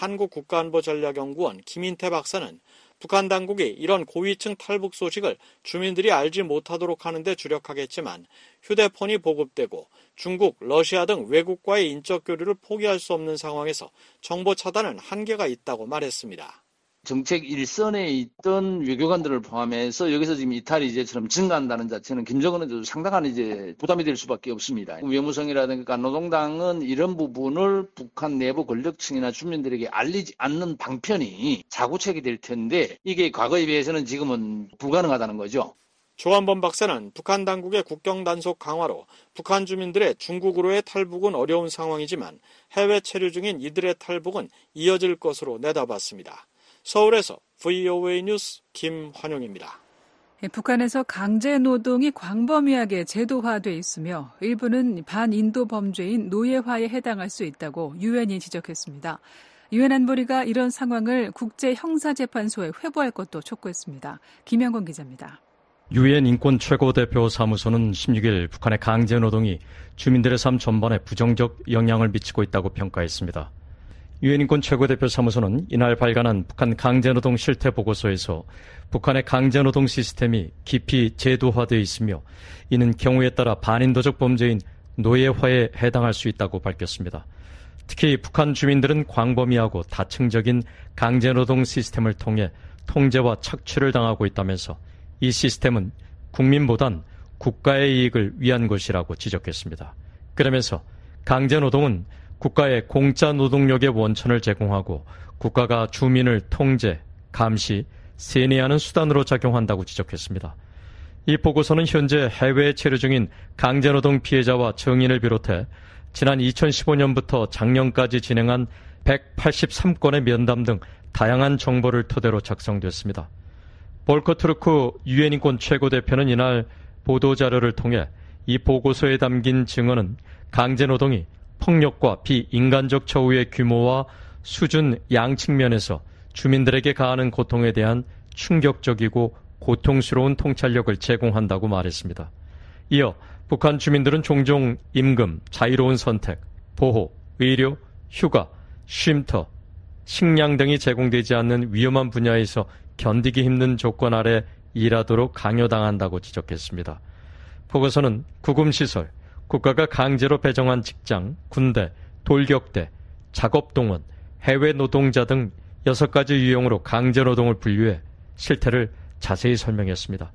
한국국가안보전략연구원 김인태 박사는 북한 당국이 이런 고위층 탈북 소식을 주민들이 알지 못하도록 하는 데 주력하겠지만 휴대폰이 보급되고 중국, 러시아 등 외국과의 인적 교류를 포기할 수 없는 상황에서 정보 차단은 한계가 있다고 말했습니다. 정책 일선에 있던 외교관들을 포함해서 여기서 지금 이탈이 이제처럼 증가한다는 자체는 김정은에도 상당한 이제 부담이 될 수밖에 없습니다. 외무성이라든가 노동당은 이런 부분을 북한 내부 권력층이나 주민들에게 알리지 않는 방편이 자구책이 될 텐데 이게 과거에 비해서는 지금은 불가능하다는 거죠. 조한범 박사는 북한 당국의 국경 단속 강화로 북한 주민들의 중국으로의 탈북은 어려운 상황이지만 해외 체류 중인 이들의 탈북은 이어질 것으로 내다봤습니다. 서울에서 브이오에이 뉴스 김환용입니다. 북한에서 강제노동이 광범위하게 제도화돼 있으며 일부는 반인도 범죄인 노예화에 해당할 수 있다고 유엔이 지적했습니다. 유엔 안보리가 이런 상황을 국제형사재판소에 회부할 것도 촉구했습니다. 김영건 기자입니다. 유엔 인권 최고대표 사무소는 십육 일 북한의 강제노동이 주민들의 삶 전반에 부정적 영향을 미치고 있다고 평가했습니다. 유엔 인권 최고대표 사무소는 이날 발간한 북한 강제노동 실태 보고서에서 북한의 강제노동 시스템이 깊이 제도화되어 있으며 이는 경우에 따라 반인도적 범죄인 노예화에 해당할 수 있다고 밝혔습니다. 특히 북한 주민들은 광범위하고 다층적인 강제노동 시스템을 통해 통제와 착취를 당하고 있다면서 이 시스템은 국민보단 국가의 이익을 위한 것이라고 지적했습니다. 그러면서 강제노동은 국가의 공짜 노동력의 원천을 제공하고 국가가 주민을 통제, 감시, 세뇌하는 수단으로 작용한다고 지적했습니다. 이 보고서는 현재 해외에 체류 중인 강제노동 피해자와 증인을 비롯해 지난 이천십오 년부터 작년까지 진행한 백팔십삼 건의 면담 등 다양한 정보를 토대로 작성됐습니다. 볼커 투르크 유엔 인권 최고대표는 이날 보도자료를 통해 이 보고서에 담긴 증언은 강제노동이 폭력과 비인간적 처우의 규모와 수준 양 측면에서 주민들에게 가하는 고통에 대한 충격적이고 고통스러운 통찰력을 제공한다고 말했습니다. 이어 북한 주민들은 종종 임금, 자유로운 선택, 보호, 의료, 휴가, 쉼터, 식량 등이 제공되지 않는 위험한 분야에서 견디기 힘든 조건 아래 일하도록 강요당한다고 지적했습니다. 보고서는 구금시설, 국가가 강제로 배정한 직장, 군대, 돌격대, 작업동원, 해외 노동자 등 여섯 가지 유형으로 강제노동을 분류해 실태를 자세히 설명했습니다.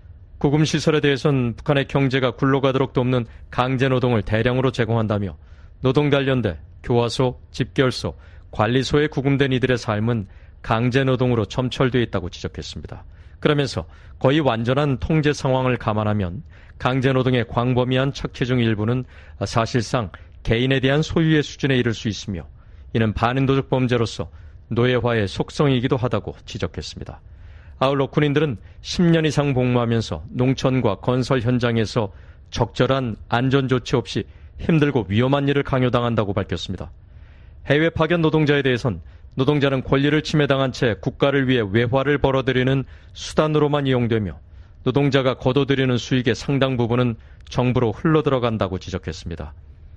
구금시설에 대해서는 북한의 경제가 굴러가도록 돕는 강제노동을 대량으로 제공한다며 노동 관련대, 교화소, 집결소, 관리소에 구금된 이들의 삶은 강제노동으로 점철되어 있다고 지적했습니다. 그러면서 거의 완전한 통제 상황을 감안하면 강제노동의 광범위한 척해 중 일부는 사실상 개인에 대한 소유의 수준에 이를 수 있으며 이는 반인도적 범죄로서 노예화의 속성이기도 하다고 지적했습니다. 아울러 군인들은 십 년 이상 복무하면서 농촌과 건설 현장에서 적절한 안전조치 없이 힘들고 위험한 일을 강요당한다고 밝혔습니다. 해외 파견 노동자에 대해선 노동자는 권리를 침해당한 채 국가를 위해 외화를 벌어들이는 수단으로만 이용되며 노동자가 거둬들이는 수익의 상당 부분은 정부로 흘러들어간다고 지적했습니다.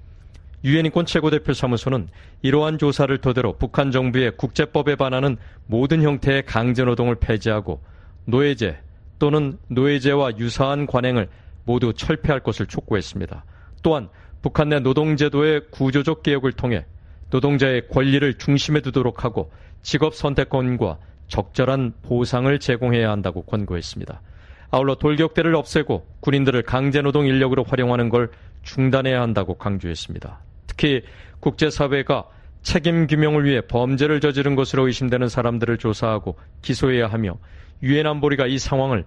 유엔 인권 최고대표 사무소는 이러한 조사를 토대로 북한 정부의 국제법에 반하는 모든 형태의 강제노동을 폐지하고 노예제 또는 노예제와 유사한 관행을 모두 철폐할 것을 촉구했습니다. 또한 북한 내 노동제도의 구조적 개혁을 통해 노동자의 권리를 중심에 두도록 하고 직업 선택권과 적절한 보상을 제공해야 한다고 권고했습니다. 아울러 돌격대를 없애고 군인들을 강제노동 인력으로 활용하는 걸 중단해야 한다고 강조했습니다. 특히 국제사회가 책임 규명을 위해 범죄를 저지른 것으로 의심되는 사람들을 조사하고 기소해야 하며 유엔 안보리가 이 상황을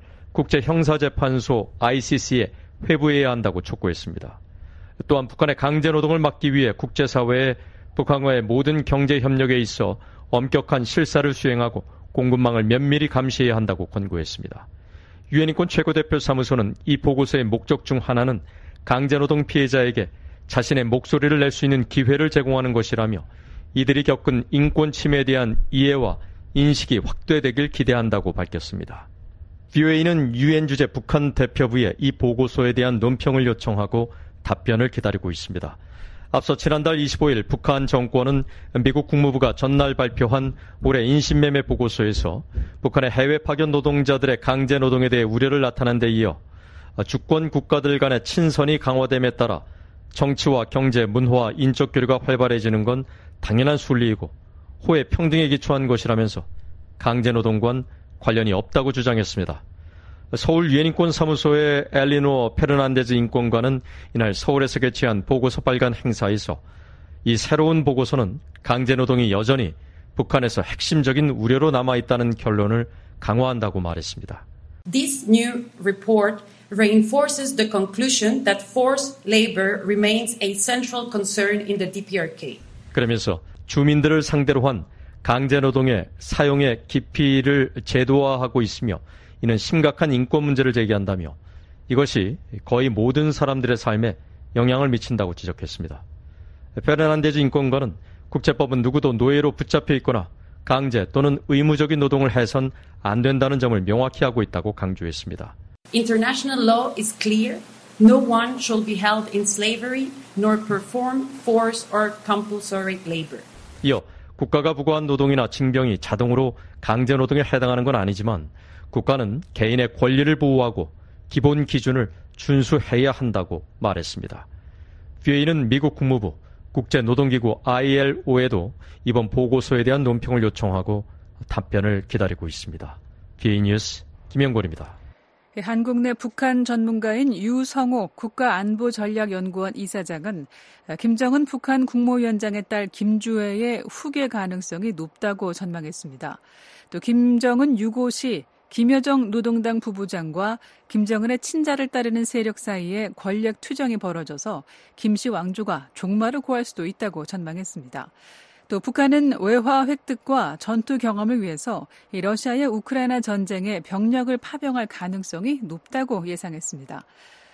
국제형사재판소 아이씨씨에 회부해야 한다고 촉구했습니다. 또한 북한의 강제노동을 막기 위해 국제사회에 북한과의 모든 경제협력에 있어 엄격한 실사를 수행하고 공급망을 면밀히 감시해야 한다고 권고했습니다. 유엔 인권 최고대표 사무소는 이 보고서의 목적 중 하나는 강제노동 피해자에게 자신의 목소리를 낼 수 있는 기회를 제공하는 것이라며 이들이 겪은 인권 침해에 대한 이해와 인식이 확대되길 기대한다고 밝혔습니다. 브이오에이는 유엔 주재 북한 대표부에 이 보고서에 대한 논평을 요청하고 답변을 기다리고 있습니다. 앞서 지난달 이십오일 북한 정권은 미국 국무부가 전날 발표한 올해 인신매매 보고서에서 북한의 해외 파견 노동자들의 강제 노동에 대해 우려를 나타낸 데 이어 주권 국가들 간의 친선이 강화됨에 따라 정치와 경제, 문화, 인적 교류가 활발해지는 건 당연한 순리이고 호의 평등에 기초한 것이라면서 강제 노동과는 관련이 없다고 주장했습니다. 서울 유엔인권사무소의 엘리노 페르난데즈 인권관은 이날 서울에서 개최한 보고서 발간 행사에서 이 새로운 보고서는 강제노동이 여전히 북한에서 핵심적인 우려로 남아있다는 결론을 강화한다고 말했습니다. This new report reinforces the conclusion that forced labor remains a central concern in the 디피알케이. 그러면서 주민들을 상대로 한 강제노동의 사용의 깊이를 제도화하고 있으며 이는 심각한 인권 문제를 제기한다며 이것이 거의 모든 사람들의 삶에 영향을 미친다고 지적했습니다. 페르난데즈 인권관은 국제법은 누구도 노예로 붙잡혀 있거나 강제 또는 의무적인 노동을 해선 안 된다는 점을 명확히 하고 있다고 강조했습니다. International law is clear. No one shall be held in slavery nor perform forced or compulsory labor. 이어 국가가 부과한 노동이나 징병이 자동으로 강제 노동에 해당하는 건 아니지만 국가는 개인의 권리를 보호하고 기본 기준을 준수해야 한다고 말했습니다. 브이오에이는 미국 국무부, 국제노동기구 아이엘오에도 이번 보고서에 대한 논평을 요청하고 답변을 기다리고 있습니다. 브이오에이 뉴스 김영권입니다. 한국 내 북한 전문가인 유성옥 국가안보전략연구원 이사장은 김정은 북한 국무위원장의 딸 김주애의 후계 가능성이 높다고 전망했습니다. 또 김정은 유고시 김여정 노동당 부부장과 김정은의 친자를 따르는 세력 사이에 권력 투정이 벌어져서 김씨 왕조가 종말을 고할 수도 있다고 전망했습니다. 또 북한은 외화 획득과 전투 경험을 위해서 러시아의 우크라이나 전쟁에 병력을 파병할 가능성이 높다고 예상했습니다.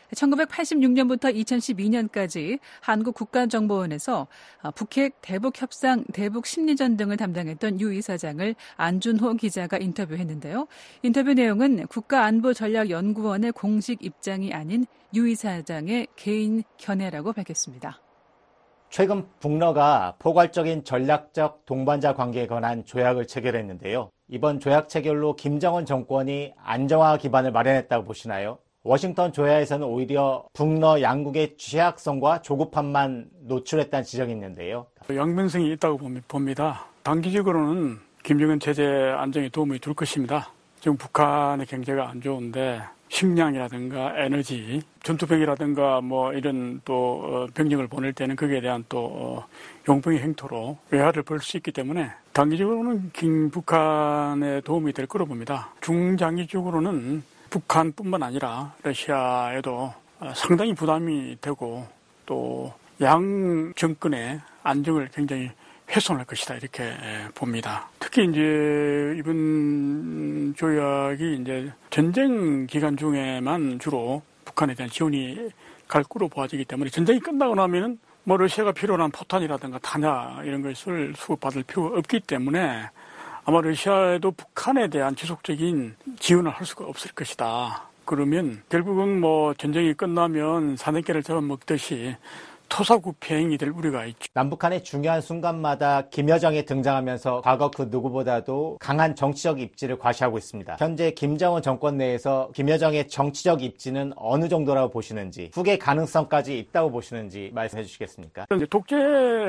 천구백팔십육 년부터 이천십이 년까지 한국국가정보원에서 북핵 대북협상, 대북심리전 등을 담당했던 유 이사장을 안준호 기자가 인터뷰했는데요. 인터뷰 내용은 국가안보전략연구원의 공식 입장이 아닌 유 이사장의 개인 견해라고 밝혔습니다. 최근 북러가 포괄적인 전략적 동반자 관계에 관한 조약을 체결했는데요. 이번 조약 체결로 김정은 정권이 안정화 기반을 마련했다고 보시나요? 워싱턴 조야에서는 오히려 북러 양국의 취약성과 조급함만 노출했다는 지적이 있는데요. 양면성이 있다고 봅니다. 단기적으로는 김정은 체제 안정에 도움이 줄 것입니다. 지금 북한의 경제가 안 좋은데 식량이라든가 에너지, 전투병이라든가 뭐 이런 또 병력을 보낼 때는 거기에 대한 또 용병의 행토로 외화를 벌 수 있기 때문에 단기적으로는 북한에 도움이 될 거로 봅니다. 중장기적으로는 북한뿐만 아니라 러시아에도 상당히 부담이 되고 또 양 정권의 안정을 굉장히 훼손할 것이다 이렇게 봅니다. 특히 이제 이번 조약이 이제 전쟁 기간 중에만 주로 북한에 대한 지원이 갈 거로 보아지기 때문에 전쟁이 끝나고 나면은 뭐 러시아가 필요로 한 포탄이라든가 탄약 이런 것을 수급받을 필요가 없기 때문에 아마 러시아에도 북한에 대한 지속적인 지원을 할 수가 없을 것이다. 그러면 결국은 뭐 전쟁이 끝나면 사냥개를 잡아먹듯이 토사구팽이 될 우려가 있죠. 남북한의 중요한 순간마다 김여정이 등장하면서 과거 그 누구보다도 강한 정치적 입지를 과시하고 있습니다. 현재 김정은 정권 내에서 김여정의 정치적 입지는 어느 정도라고 보시는지, 후계 가능성까지 있다고 보시는지 말씀해 주시겠습니까? 독재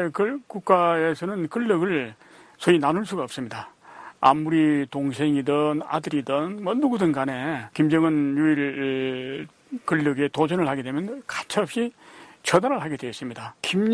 국가에서는 권력을 소위 나눌 수가 없습니다. 아무리 동생이든 아들이든 뭐 누구든 간에 김정은 유일 권력에 도전을 하게 되면 가차없이 처단을 하게 되어 있습니다.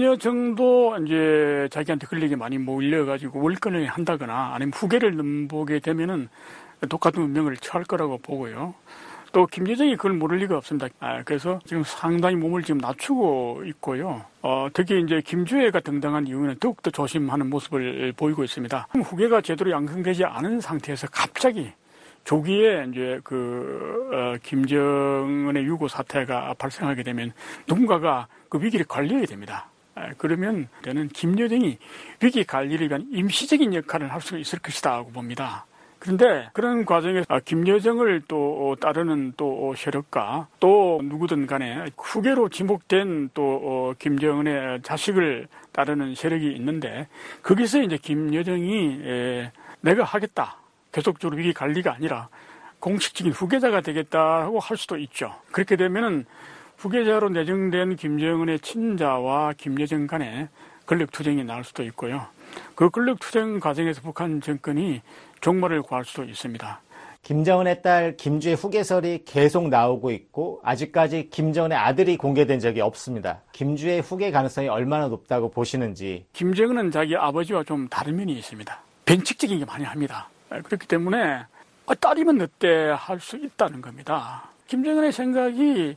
김여정도 이제 자기한테 권력이 많이 몰려가지고 월권을 한다거나 아니면 후계를 넘보게 되면은 똑같은 운명을 처할 거라고 보고요. 또 김여정이 그걸 모를 리가 없습니다. 아, 그래서 지금 상당히 몸을 지금 낮추고 있고요. 어, 특히 이제 김주애가 등장한 이후에는 더욱더 조심하는 모습을 보이고 있습니다. 후계가 제대로 양성되지 않은 상태에서 갑자기 조기에 이제 그 어, 김정은의 유고 사태가 발생하게 되면 누군가가 그 위기를 관리해야 됩니다. 아, 그러면 저는 김여정이 위기 관리를 위한 임시적인 역할을 할 수 있을 것이다고 봅니다. 그런데 그런 과정에서 김여정을 또 따르는 또 세력과 또 누구든 간에 후계로 지목된 또 김정은의 자식을 따르는 세력이 있는데 거기서 이제 김여정이 내가 하겠다. 계속적으로 위기 관리가 아니라 공식적인 후계자가 되겠다고 할 수도 있죠. 그렇게 되면은 후계자로 내정된 김정은의 친자와 김여정 간에 권력투쟁이 나올 수도 있고요. 그 권력투쟁 과정에서 북한 정권이 종말을 구할 수도 있습니다. 김정은의 딸 김주의 후계설이 계속 나오고 있고 아직까지 김정은의 아들이 공개된 적이 없습니다. 김주의 후계 가능성이 얼마나 높다고 보시는지. 김정은은 자기 아버지와 좀 다른 면이 있습니다. 변칙적인 게 많이 합니다. 그렇기 때문에 딸이면 늦대 할 수 있다는 겁니다. 김정은의 생각이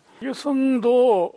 여성도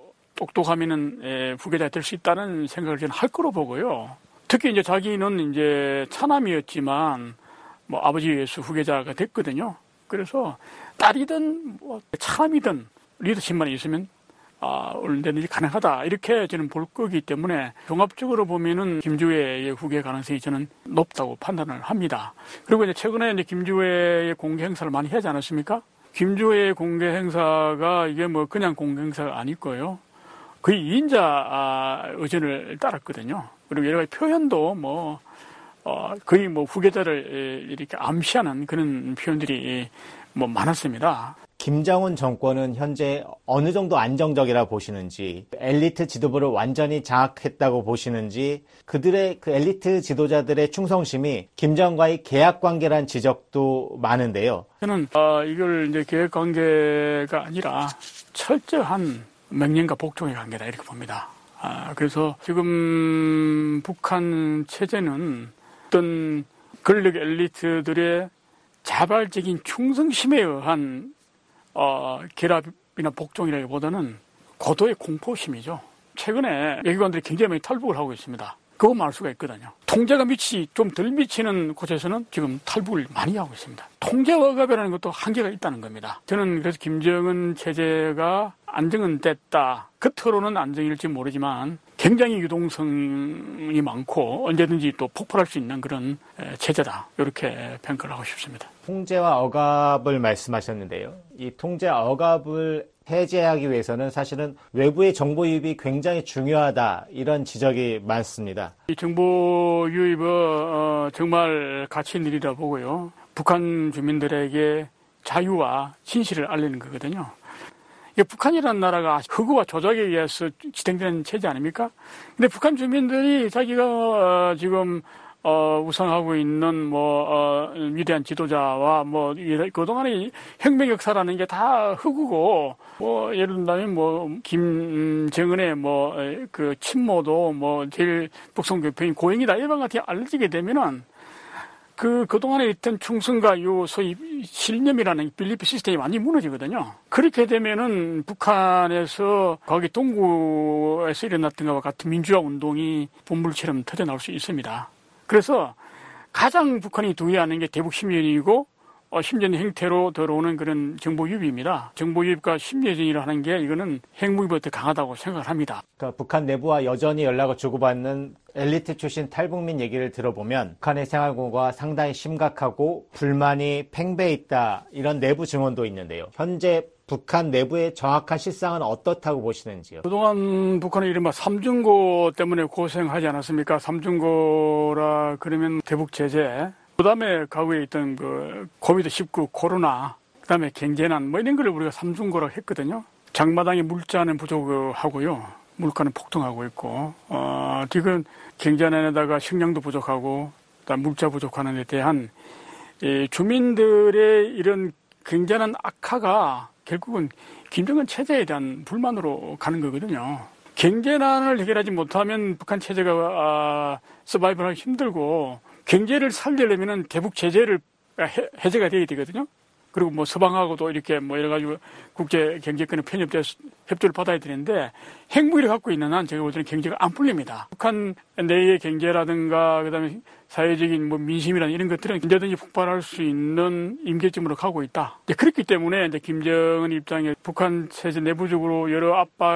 똑똑하면은 후계자 될 수 있다는 생각을 저는 할 거로 보고요. 특히 이제 자기는 이제 차남이었지만 뭐 아버지에 의해서 후계자가 됐거든요. 그래서 딸이든 뭐 차남이든 리더십만 있으면 아, 언제든지 가능하다 이렇게 저는 볼 거기 때문에 종합적으로 보면은 김주애의 후계 가능성이 저는 높다고 판단을 합니다. 그리고 이제 최근에 이제 김주애의 공개 행사를 많이 하지 않았습니까? 김주애의 공개 행사가 이게 뭐 그냥 공개 행사가 아니고요. 거의 이인자 의전을 따랐거든요. 그리고 여러 가지 표현도 뭐 어, 거의 뭐 후계자를 이렇게 암시하는 그런 표현들이 뭐 많았습니다. 김정은 정권은 현재 어느 정도 안정적이라 보시는지, 엘리트 지도부를 완전히 장악했다고 보시는지, 그들의 그 엘리트 지도자들의 충성심이 김정은과의 계약 관계란 지적도 많은데요. 저는 어, 이걸 이제 계약 관계가 아니라 철저한 명령과 복종의 관계다 이렇게 봅니다. 아, 그래서 지금 북한 체제는 어떤 권력 엘리트들의 자발적인 충성심에 의한 어, 결합이나 복종이라기보다는 고도의 공포심이죠. 최근에 외교관들이 굉장히 많이 탈북을 하고 있습니다. 그것만 알 수가 있거든요. 통제가 미치 좀 덜 미치는 곳에서는 지금 탈북을 많이 하고 있습니다. 통제와 억압이라는 것도 한계가 있다는 겁니다. 저는 그래서 김정은 체제가 안정은 됐다. 겉으로는 안정일지 모르지만 굉장히 유동성이 많고 언제든지 또 폭발할 수 있는 그런 체제다. 이렇게 평가를 하고 싶습니다. 통제와 억압을 말씀하셨는데요. 이 통제와 억압을 해제하기 위해서는 사실은 외부의 정보 유입이 굉장히 중요하다. 이런 지적이 많습니다. 이 정보 유입은 어, 정말 가치 있는 일이라 보고요. 북한 주민들에게 자유와 진실을 알리는 거거든요. 북한이라는 나라가 허구와 조작에 의해서 지탱되는 체제 아닙니까? 근데 북한 주민들이 자기가 어, 지금 어, 우상하고 있는 뭐 어, 위대한 지도자와 뭐 그동안의 혁명 역사라는 게 다 허구고 뭐 예를 들면 뭐 김정은의 뭐 그 친모도 뭐 제일 북송교표인 고영이다 이런 같은 게 알려지게 되면은. 그, 그동안에 있던 충성과 요, 소위, 신념이라는 빌리프 시스템이 많이 무너지거든요. 그렇게 되면은 북한에서 거기 동구에서 일어났던 것과 같은 민주화 운동이 분물처럼 터져나올 수 있습니다. 그래서 가장 북한이 두려워하는 게 대북 심리전이고, 어, 심리전 형태로 들어오는 그런 정보 유입입니다. 정보 유입과 심리전이라 하는 게 이거는 핵무기보다 더 강하다고 생각을 합니다. 그러니까 북한 내부와 여전히 연락을 주고받는 엘리트 출신 탈북민 얘기를 들어보면 북한의 생활고가 상당히 심각하고 불만이 팽배해 있다. 이런 내부 증언도 있는데요. 현재 북한 내부의 정확한 실상은 어떻다고 보시는지요? 그동안 북한의 이른바 삼중고 때문에 고생하지 않았습니까? 삼중고라 그러면 대북 제재, 그 다음에 과거에 있던 그 코비드 십구, 코로나, 그 다음에 경제난 뭐 이런 걸 우리가 삼중고라고 했거든요. 장마당에 물자는 부족하고요. 물가는 폭등하고 있고, 어, 지금 경제난에다가 식량도 부족하고, 그다음 물자 부족하는 데 대한 이 주민들의 이런 굉장한 악화가 결국은 김정은 체제에 대한 불만으로 가는 거거든요. 경제난을 해결하지 못하면 북한 체제가 아, 서바이벌하기 힘들고 경제를 살리려면 대북 제재를 해제가 돼야 되거든요. 그리고 뭐 서방하고도 이렇게 뭐 여러 가지 국제 경제권의 편협 협조를 받아야 되는데 핵무기를 갖고 있는 한 제가 볼 때는 경제가 안 풀립니다. 북한 내의 경제라든가 그다음에 사회적인 뭐 민심이라는 이런 것들은 언제든지 폭발할 수 있는 임계점으로 가고 있다. 이제 그렇기 때문에 이제 김정은 입장에 북한 체제 내부적으로 여러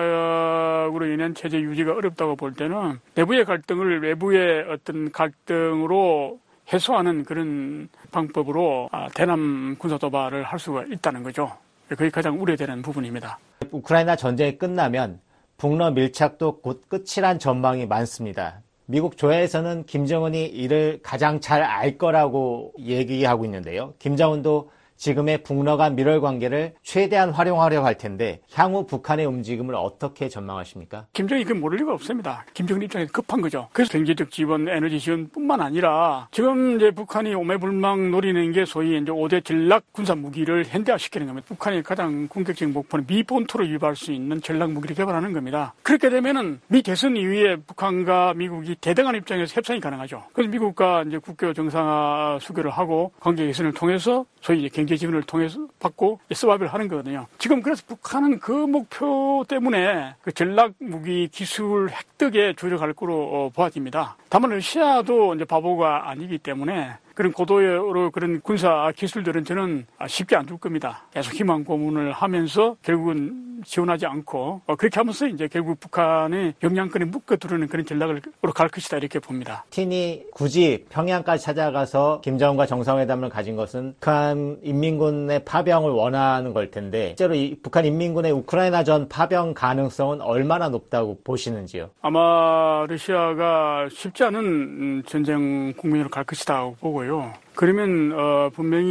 압박으로 인한 체제 유지가 어렵다고 볼 때는 내부의 갈등을 외부의 어떤 갈등으로 해소하는 그런 방법으로 대남 군사 도발을 할 수가 있다는 거죠. 그게 가장 우려되는 부분입니다. 우크라이나 전쟁이 끝나면 북러 밀착도 곧 끝이란 전망이 많습니다. 미국 조야에서는 김정은이 이를 가장 잘 알 거라고 얘기하고 있는데요. 김정은도 지금의 북러 간 밀월 관계를 최대한 활용하려고 할 텐데 향후 북한의 움직임을 어떻게 전망하십니까? 김정은이 그 모를 리가 없습니다. 김정은 입장에서 급한 거죠. 그래서 경제적 지원, 에너지 지원뿐만 아니라 지금 이제 북한이 오매불망 노리는 게 소위 이제 오 대 전략 군사 무기를 현대화시키는 겁니다. 북한이 가장 공격적인 목표는 미 본토로 유입할 수 있는 전략 무기를 개발하는 겁니다. 그렇게 되면은 미 대선 이후에 북한과 미국이 대등한 입장에서 협상이 가능하죠. 그래서 미국과 이제 국교 정상화 수교를 하고 관계 개선을 통해서 소위 이제 경제 지원을 통해서 받고 서바이벌을 하는 거거든요. 지금 그래서 북한은 그 목표 때문에 그 전략 무기 기술 획득에 주력할 거로 보아집니다. 다만 러시아도 이제 바보가 아니기 때문에 그런 고도로 그런 군사 기술들은 저는 쉽게 안 줄 겁니다. 계속 희망 고문을 하면서 결국은 지원하지 않고 그렇게 하면서 이제 결국 북한의 영향권에 묶어 두르는 그런 전략으로 갈 것이다 이렇게 봅니다. 푸틴이 굳이 평양까지 찾아가서 김정은과 정상회담을 가진 것은 북한 인민군의 파병을 원하는 걸 텐데 실제로 이 북한 인민군의 우크라이나전 파병 가능성은 얼마나 높다고 보시는지요? 아마 러시아가 쉽지 않은 전쟁 국면으로 갈 것이다 보고요. 그러면 어, 분명히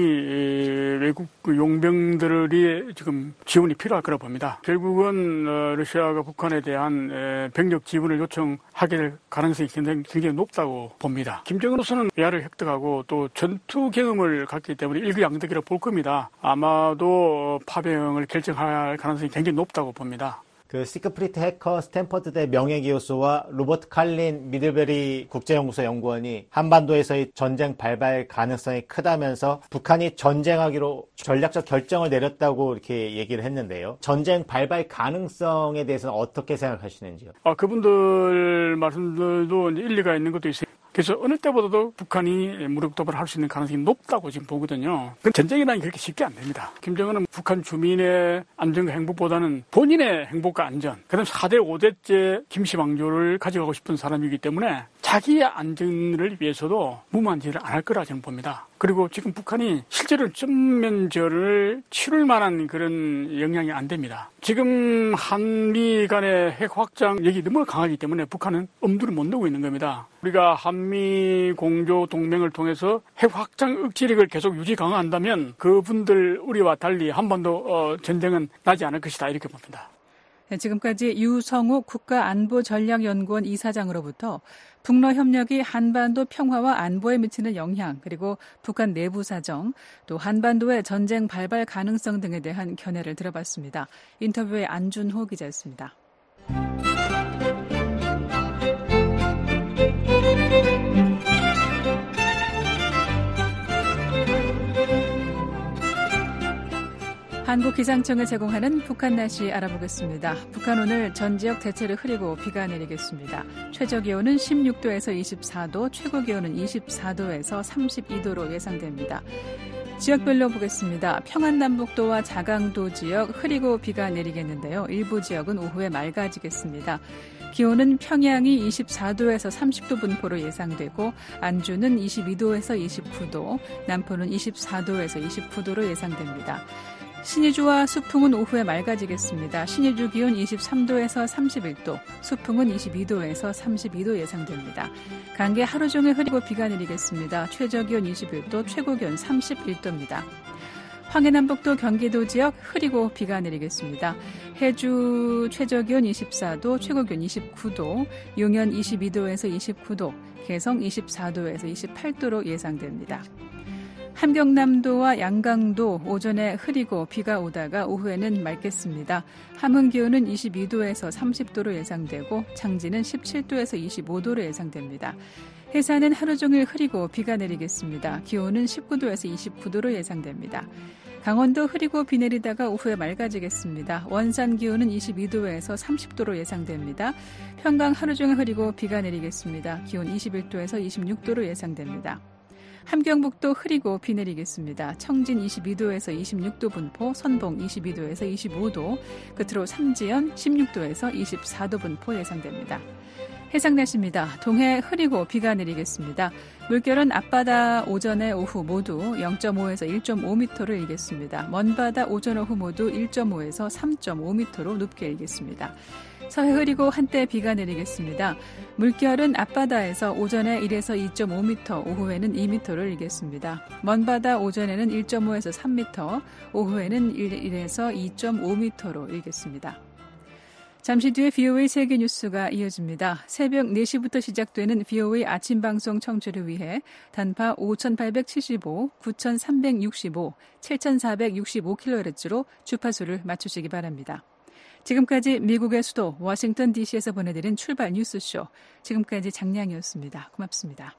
외국 용병들이 지금 지원이 필요할 거라 봅니다. 결국은 어, 러시아가 북한에 대한 에, 병력 지원을 요청하게 될 가능성이 굉장히, 굉장히 높다고 봅니다. 김정은으로서는 외화를 획득하고 또 전투 경험을 갖기 때문에 일거양득이라고 볼 겁니다. 아마도 파병을 결정할 가능성이 굉장히 높다고 봅니다. 그 시크프리트 해커 스탠퍼드대 명예교수와 로버트 칼린 미들베리 국제연구소 연구원이 한반도에서의 전쟁 발발 가능성이 크다면서 북한이 전쟁하기로 전략적 결정을 내렸다고 이렇게 얘기를 했는데요. 전쟁 발발 가능성에 대해서는 어떻게 생각하시는지요? 아, 그분들 말씀들도 일리가 있는 것도 있어요. 그래서 어느 때보다도 북한이 무력 도발을 할 수 있는 가능성이 높다고 지금 보거든요. 그 전쟁이라는 게 그렇게 쉽게 안 됩니다. 김정은은 북한 주민의 안전과 행복보다는 본인의 행복과 안전, 그다음 사 대 오 대째 김씨왕조를 가져가고 싶은 사람이기 때문에 자기의 안전을 위해서도 무모한 짓을 안 할 거라 저는 봅니다. 그리고 지금 북한이 실제로 전면전을 치룰 만한 그런 영향이 안 됩니다. 지금 한미 간의 핵 확장력이 너무 강하기 때문에 북한은 엄두를 못 내고 있는 겁니다. 우리가 한미 공조 동맹을 통해서 핵 확장 억지력을 계속 유지 강화한다면 그분들 우리와 달리 한반도 어, 전쟁은 나지 않을 것이다 이렇게 봅니다. 네, 지금까지 유성욱 국가안보전략연구원 이사장으로부터 북러 협력이 한반도 평화와 안보에 미치는 영향, 그리고 북한 내부 사정, 또 한반도의 전쟁 발발 가능성 등에 대한 견해를 들어봤습니다. 인터뷰에 안준호 기자였습니다. 한국기상청에 제공하는 북한 날씨 알아보겠습니다. 북한 오늘 전 지역 대체로 흐리고 비가 내리겠습니다. 최저기온은 십육 도에서 이십사 도, 최고기온은 이십사 도에서 삼십이 도로 예상됩니다. 지역별로 보겠습니다. 평안남북도와 자강도 지역 흐리고 비가 내리겠는데요. 일부 지역은 오후에 맑아지겠습니다. 기온은 평양이 이십사 도에서 삼십 도 분포로 예상되고 안주는 이십이 도에서 이십구 도, 남포는 이십사 도에서 이십구 도로 예상됩니다. 신의주와 수풍은 오후에 맑아지겠습니다. 신의주 기온 이십삼 도에서 삼십일 도, 수풍은 이십이 도에서 삼십이 도 예상됩니다. 강계 하루 종일 흐리고 비가 내리겠습니다. 최저기온 이십일 도, 최고기온 삼십일 도입니다. 황해남북도 경기도 지역 흐리고 비가 내리겠습니다. 해주 최저기온 이십사 도, 최고기온 이십구 도, 용현 이십이 도에서 이십구 도, 개성 이십사 도에서 이십팔 도로 예상됩니다. 함경남도와 양강도 오전에 흐리고 비가 오다가 오후에는 맑겠습니다. 함흥 기온은 이십이 도에서 삼십 도로 예상되고 창진은 십칠 도에서 이십오 도로 예상됩니다. 해산은 하루 종일 흐리고 비가 내리겠습니다. 기온은 십구 도에서 이십구 도로 예상됩니다. 강원도 흐리고 비 내리다가 오후에 맑아지겠습니다. 원산 기온은 이십이 도에서 삼십 도로 예상됩니다. 평강 하루 종일 흐리고 비가 내리겠습니다. 기온 이십일 도에서 이십육 도로 예상됩니다. 함경북도 흐리고 비 내리겠습니다. 청진 이십이 도에서 이십육 도 분포, 선봉 이십이 도에서 이십오 도, 끝으로 삼지연 십육 도에서 이십사 도 분포 예상됩니다. 해상 날씨입니다. 동해 흐리고 비가 내리겠습니다. 물결은 앞바다 오전에 오후 모두 영 점 오에서 일 점 오 미터를 일겠습니다. 먼바다 오전 오후 모두 일 점 오에서 삼 점 오 미터로 높게 일겠습니다. 서해 흐리고 한때 비가 내리겠습니다. 물결은 앞바다에서 오전에 일에서 이 점 오 미터, 오후에는 이 미터를 일겠습니다. 먼바다 오전에는 일 점 오에서 삼 미터, 오후에는 일에서 이 점 오 미터로 일겠습니다. 잠시 뒤에 비오에이 세계뉴스가 이어집니다. 새벽 네 시부터 시작되는 비오에이 아침방송 청취를 위해 단파 오천팔백칠십오, 구천삼백육십오, 칠천사백육십오 킬로헤르츠로 주파수를 맞추시기 바랍니다. 지금까지 미국의 수도 워싱턴 디씨에서 보내드린 출발 뉴스쇼. 지금까지 장량이었습니다. 고맙습니다.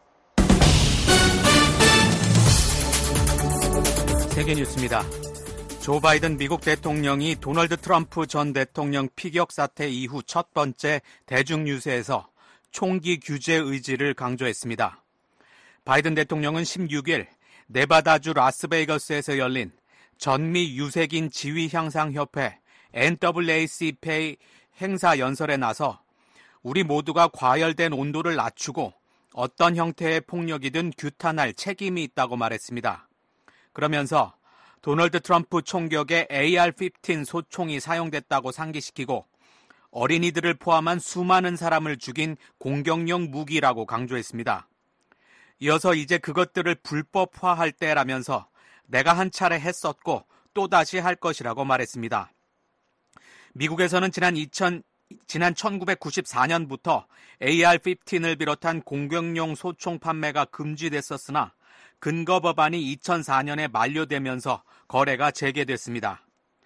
세계뉴스입니다. 조 바이든 미국 대통령이 도널드 트럼프 전 대통령 피격 사태 이후 첫 번째 대중유세에서 총기 규제 의지를 강조했습니다. 바이든 대통령은 십육 일 네바다주 라스베이거스에서 열린 전미 유색인 지휘향상협회 엔 더블유 에이 씨 피 행사 연설에 나서 우리 모두가 과열된 온도를 낮추고 어떤 형태의 폭력이든 규탄할 책임이 있다고 말했습니다. 그러면서 도널드 트럼프 총격에 에이알 십오 소총이 사용됐다고 상기시키고 어린이들을 포함한 수많은 사람을 죽인 공격용 무기라고 강조했습니다. 이어서 이제 그것들을 불법화할 때라면서 내가 한 차례 했었고 또다시 할 것이라고 말했습니다. 미국에서는 지난 이천, 지난 천구백구십사 년부터 에이알 십오를 비롯한 공격용 소총 판매가 금지됐었으나 근거 법안이 이천사 년에 만료되면서 거래가 재개됐습니다.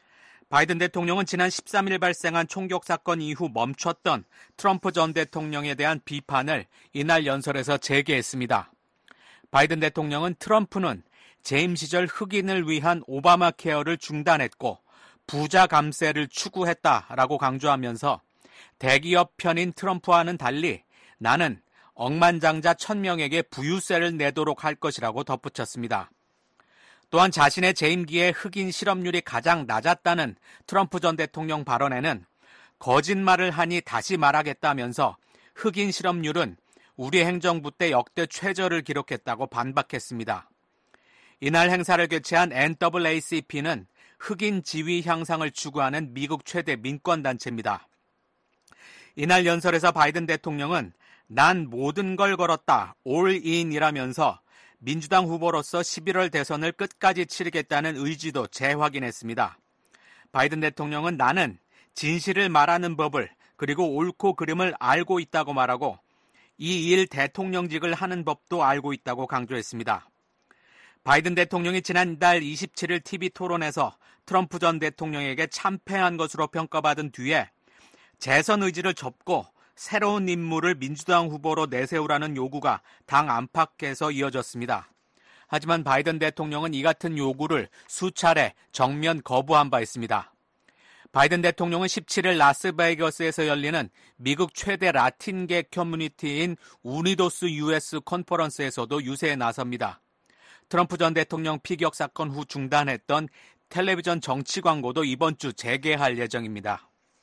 바이든 대통령은 지난 십삼 일 발생한 총격 사건 이후 멈췄던 트럼프 전 대통령에 대한 비판을 이날 연설에서 재개했습니다. 바이든 대통령은 트럼프는 재임 시절 흑인을 위한 오바마 케어를 중단했고 부자 감세를 추구했다라고 강조하면서 대기업 편인 트럼프와는 달리 나는 억만장자 천 명에게 부유세를 내도록 할 것이라고 덧붙였습니다. 또한 자신의 재임기에 흑인 실업률이 가장 낮았다는 트럼프 전 대통령 발언에는 거짓말을 하니 다시 말하겠다면서 흑인 실업률은 우리 행정부 때 역대 최저를 기록했다고 반박했습니다. 이날 행사를 개최한 엔 더블유 에이 씨 피는 흑인 지위 향상을 추구하는 미국 최대 민권단체입니다. 이날 연설에서 바이든 대통령은 난 모든 걸 걸었다, 올인이라면서 민주당 후보로서 십일월 대선을 끝까지 치르겠다는 의지도 재확인했습니다. 바이든 대통령은 나는 진실을 말하는 법을 그리고 옳고 그름을 알고 있다고 말하고 이 일 대통령직을 하는 법도 알고 있다고 강조했습니다. 바이든 대통령이 지난달 이십칠 일 티비 토론에서 트럼프 전 대통령에게 참패한 것으로 평가받은 뒤에 재선 의지를 접고 새로운 인물을 민주당 후보로 내세우라는 요구가 당 안팎에서 이어졌습니다. 하지만 바이든 대통령은 이 같은 요구를 수차례 정면 거부한 바 있습니다. 바이든 대통령은 십칠 일 라스베이거스에서 열리는 미국 최대 라틴계 커뮤니티인 우니도스 유에스 컨퍼런스에서도 유세에 나섭니다. 트럼프 전 대통령 피격 사건 후 중단했던 텔레비전 정치 광고도 이번 주 재개할 예정입니다.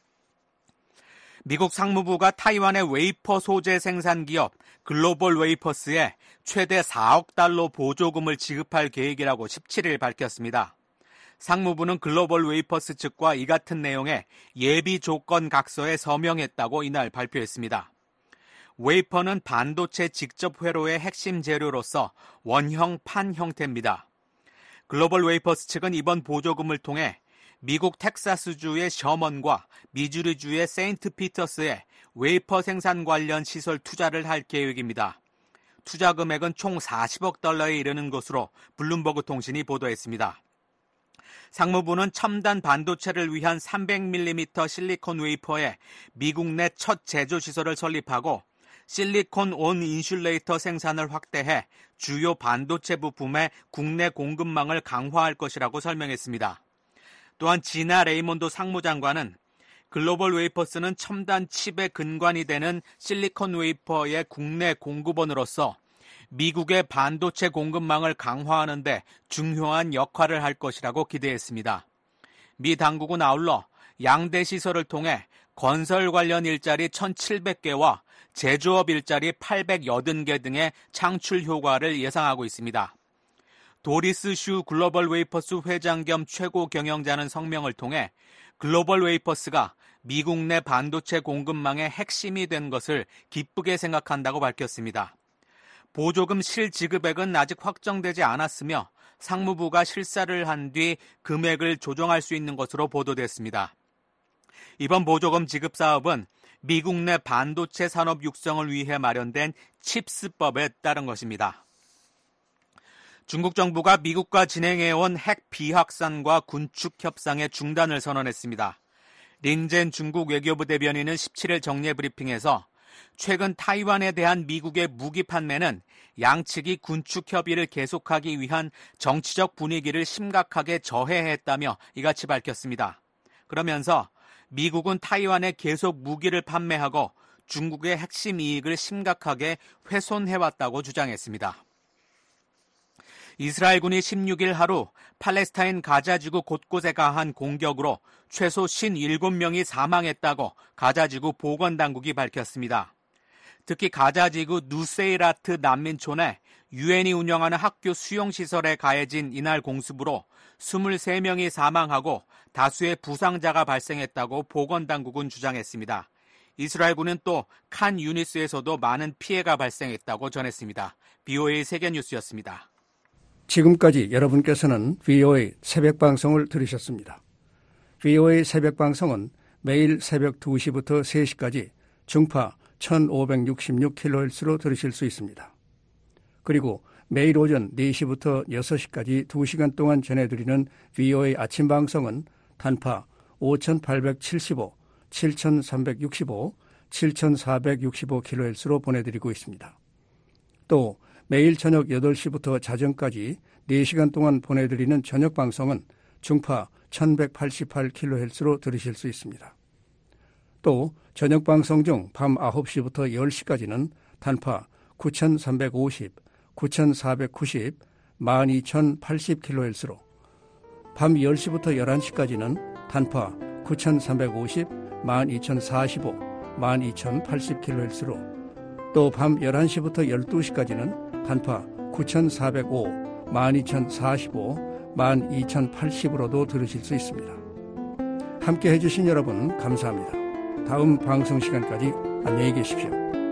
미국 상무부가 타이완의 웨이퍼 소재 생산 기업 글로벌 웨이퍼스에 최대 사억 달러 보조금을 지급할 계획이라고 십칠 일 밝혔습니다. 상무부는 글로벌 웨이퍼스 측과 이 같은 내용의 예비 조건 각서에 서명했다고 이날 발표했습니다. 웨이퍼는 반도체 직접 회로의 핵심 재료로서 원형 판 형태입니다. 글로벌 웨이퍼스 측은 이번 보조금을 통해 미국 텍사스주의 셔먼과 미주리주의 세인트 피터스에 웨이퍼 생산 관련 시설 투자를 할 계획입니다. 투자 금액은 총 사십억 달러에 이르는 것으로 블룸버그 통신이 보도했습니다. 상무부는 첨단 반도체를 위한 삼백 밀리미터 실리콘 웨이퍼에 미국 내 첫 제조 시설을 설립하고 실리콘 온 인슐레이터 생산을 확대해 주요 반도체 부품의 국내 공급망을 강화할 것이라고 설명했습니다. 또한 지나 레이몬드 상무장관은 글로벌 웨이퍼스는 첨단 칩의 근간이 되는 실리콘 웨이퍼의 국내 공급원으로서 미국의 반도체 공급망을 강화하는 데 중요한 역할을 할 것이라고 기대했습니다. 미 당국은 아울러 양대 시설을 통해 건설 관련 일자리 천칠백 개와 제조업 일자리 팔백팔십 개 등의 창출 효과를 예상하고 있습니다. 도리스 슈 글로벌 웨이퍼스 회장 겸 최고 경영자는 성명을 통해 글로벌 웨이퍼스가 미국 내 반도체 공급망의 핵심이 된 것을 기쁘게 생각한다고 밝혔습니다. 보조금 실지급액은 아직 확정되지 않았으며 상무부가 실사를 한 뒤 금액을 조정할 수 있는 것으로 보도됐습니다. 이번 보조금 지급 사업은 미국 내 반도체 산업 육성을 위해 마련된 칩스법에 따른 것입니다. 중국 정부가 미국과 진행해온 핵 비확산과 군축 협상의 중단을 선언했습니다. 린젠 중국 외교부 대변인은 십칠 일 정례 브리핑에서 최근 타이완에 대한 미국의 무기 판매는 양측이 군축 협의를 계속하기 위한 정치적 분위기를 심각하게 저해했다며 이같이 밝혔습니다. 그러면서 미국은 타이완에 계속 무기를 판매하고 중국의 핵심 이익을 심각하게 훼손해왔다고 주장했습니다. 이스라엘군이 십육 일 하루 팔레스타인 가자지구 곳곳에 가한 공격으로 최소 오십칠 명이 사망했다고 가자지구 보건당국이 밝혔습니다. 특히 가자지구 누세이라트 난민촌에 유엔이 운영하는 학교 수용시설에 가해진 이날 공습으로 이십삼 명이 사망하고 다수의 부상자가 발생했다고 보건당국은 주장했습니다. 이스라엘군은 또 칸 유니스에서도 많은 피해가 발생했다고 전했습니다. 비오에이 세계뉴스였습니다. 지금까지 여러분께서는 비오에이 새벽방송을 들으셨습니다. 비오에이 새벽방송은 매일 새벽 두 시부터 세 시까지 중파 천오백육십육 킬로헤르츠로 들으실 수 있습니다. 그리고 매일 오전 네 시부터 여섯 시까지 두 시간 동안 전해드리는 비오에이 아침방송은 단파 오천팔백칠십오, 칠천삼백육십오, 칠천사백육십오 킬로헤르츠로 보내드리고 있습니다. 또 매일 저녁 여덟 시부터 자정까지 네 시간 동안 보내드리는 저녁 방송은 중파 천백팔십팔 킬로헤르츠로 들으실 수 있습니다. 또 저녁 방송 중 밤 아홉 시부터 열 시까지는 단파 구천삼백오십, 구천사백구십, 만 이천팔십 킬로헤르츠로, 밤 열 시부터 열한 시까지는 단파 구천삼백오십, 만 이천사십오, 만 이천팔십 킬로헤르츠로, 또 밤 열한 시부터 열두 시까지는 단파 구천사백오, 만 이천사십오, 만 이천팔십으로도 들으실 수 있습니다. 함께 해주신 여러분 감사합니다. 다음 방송 시간까지 안녕히 계십시오.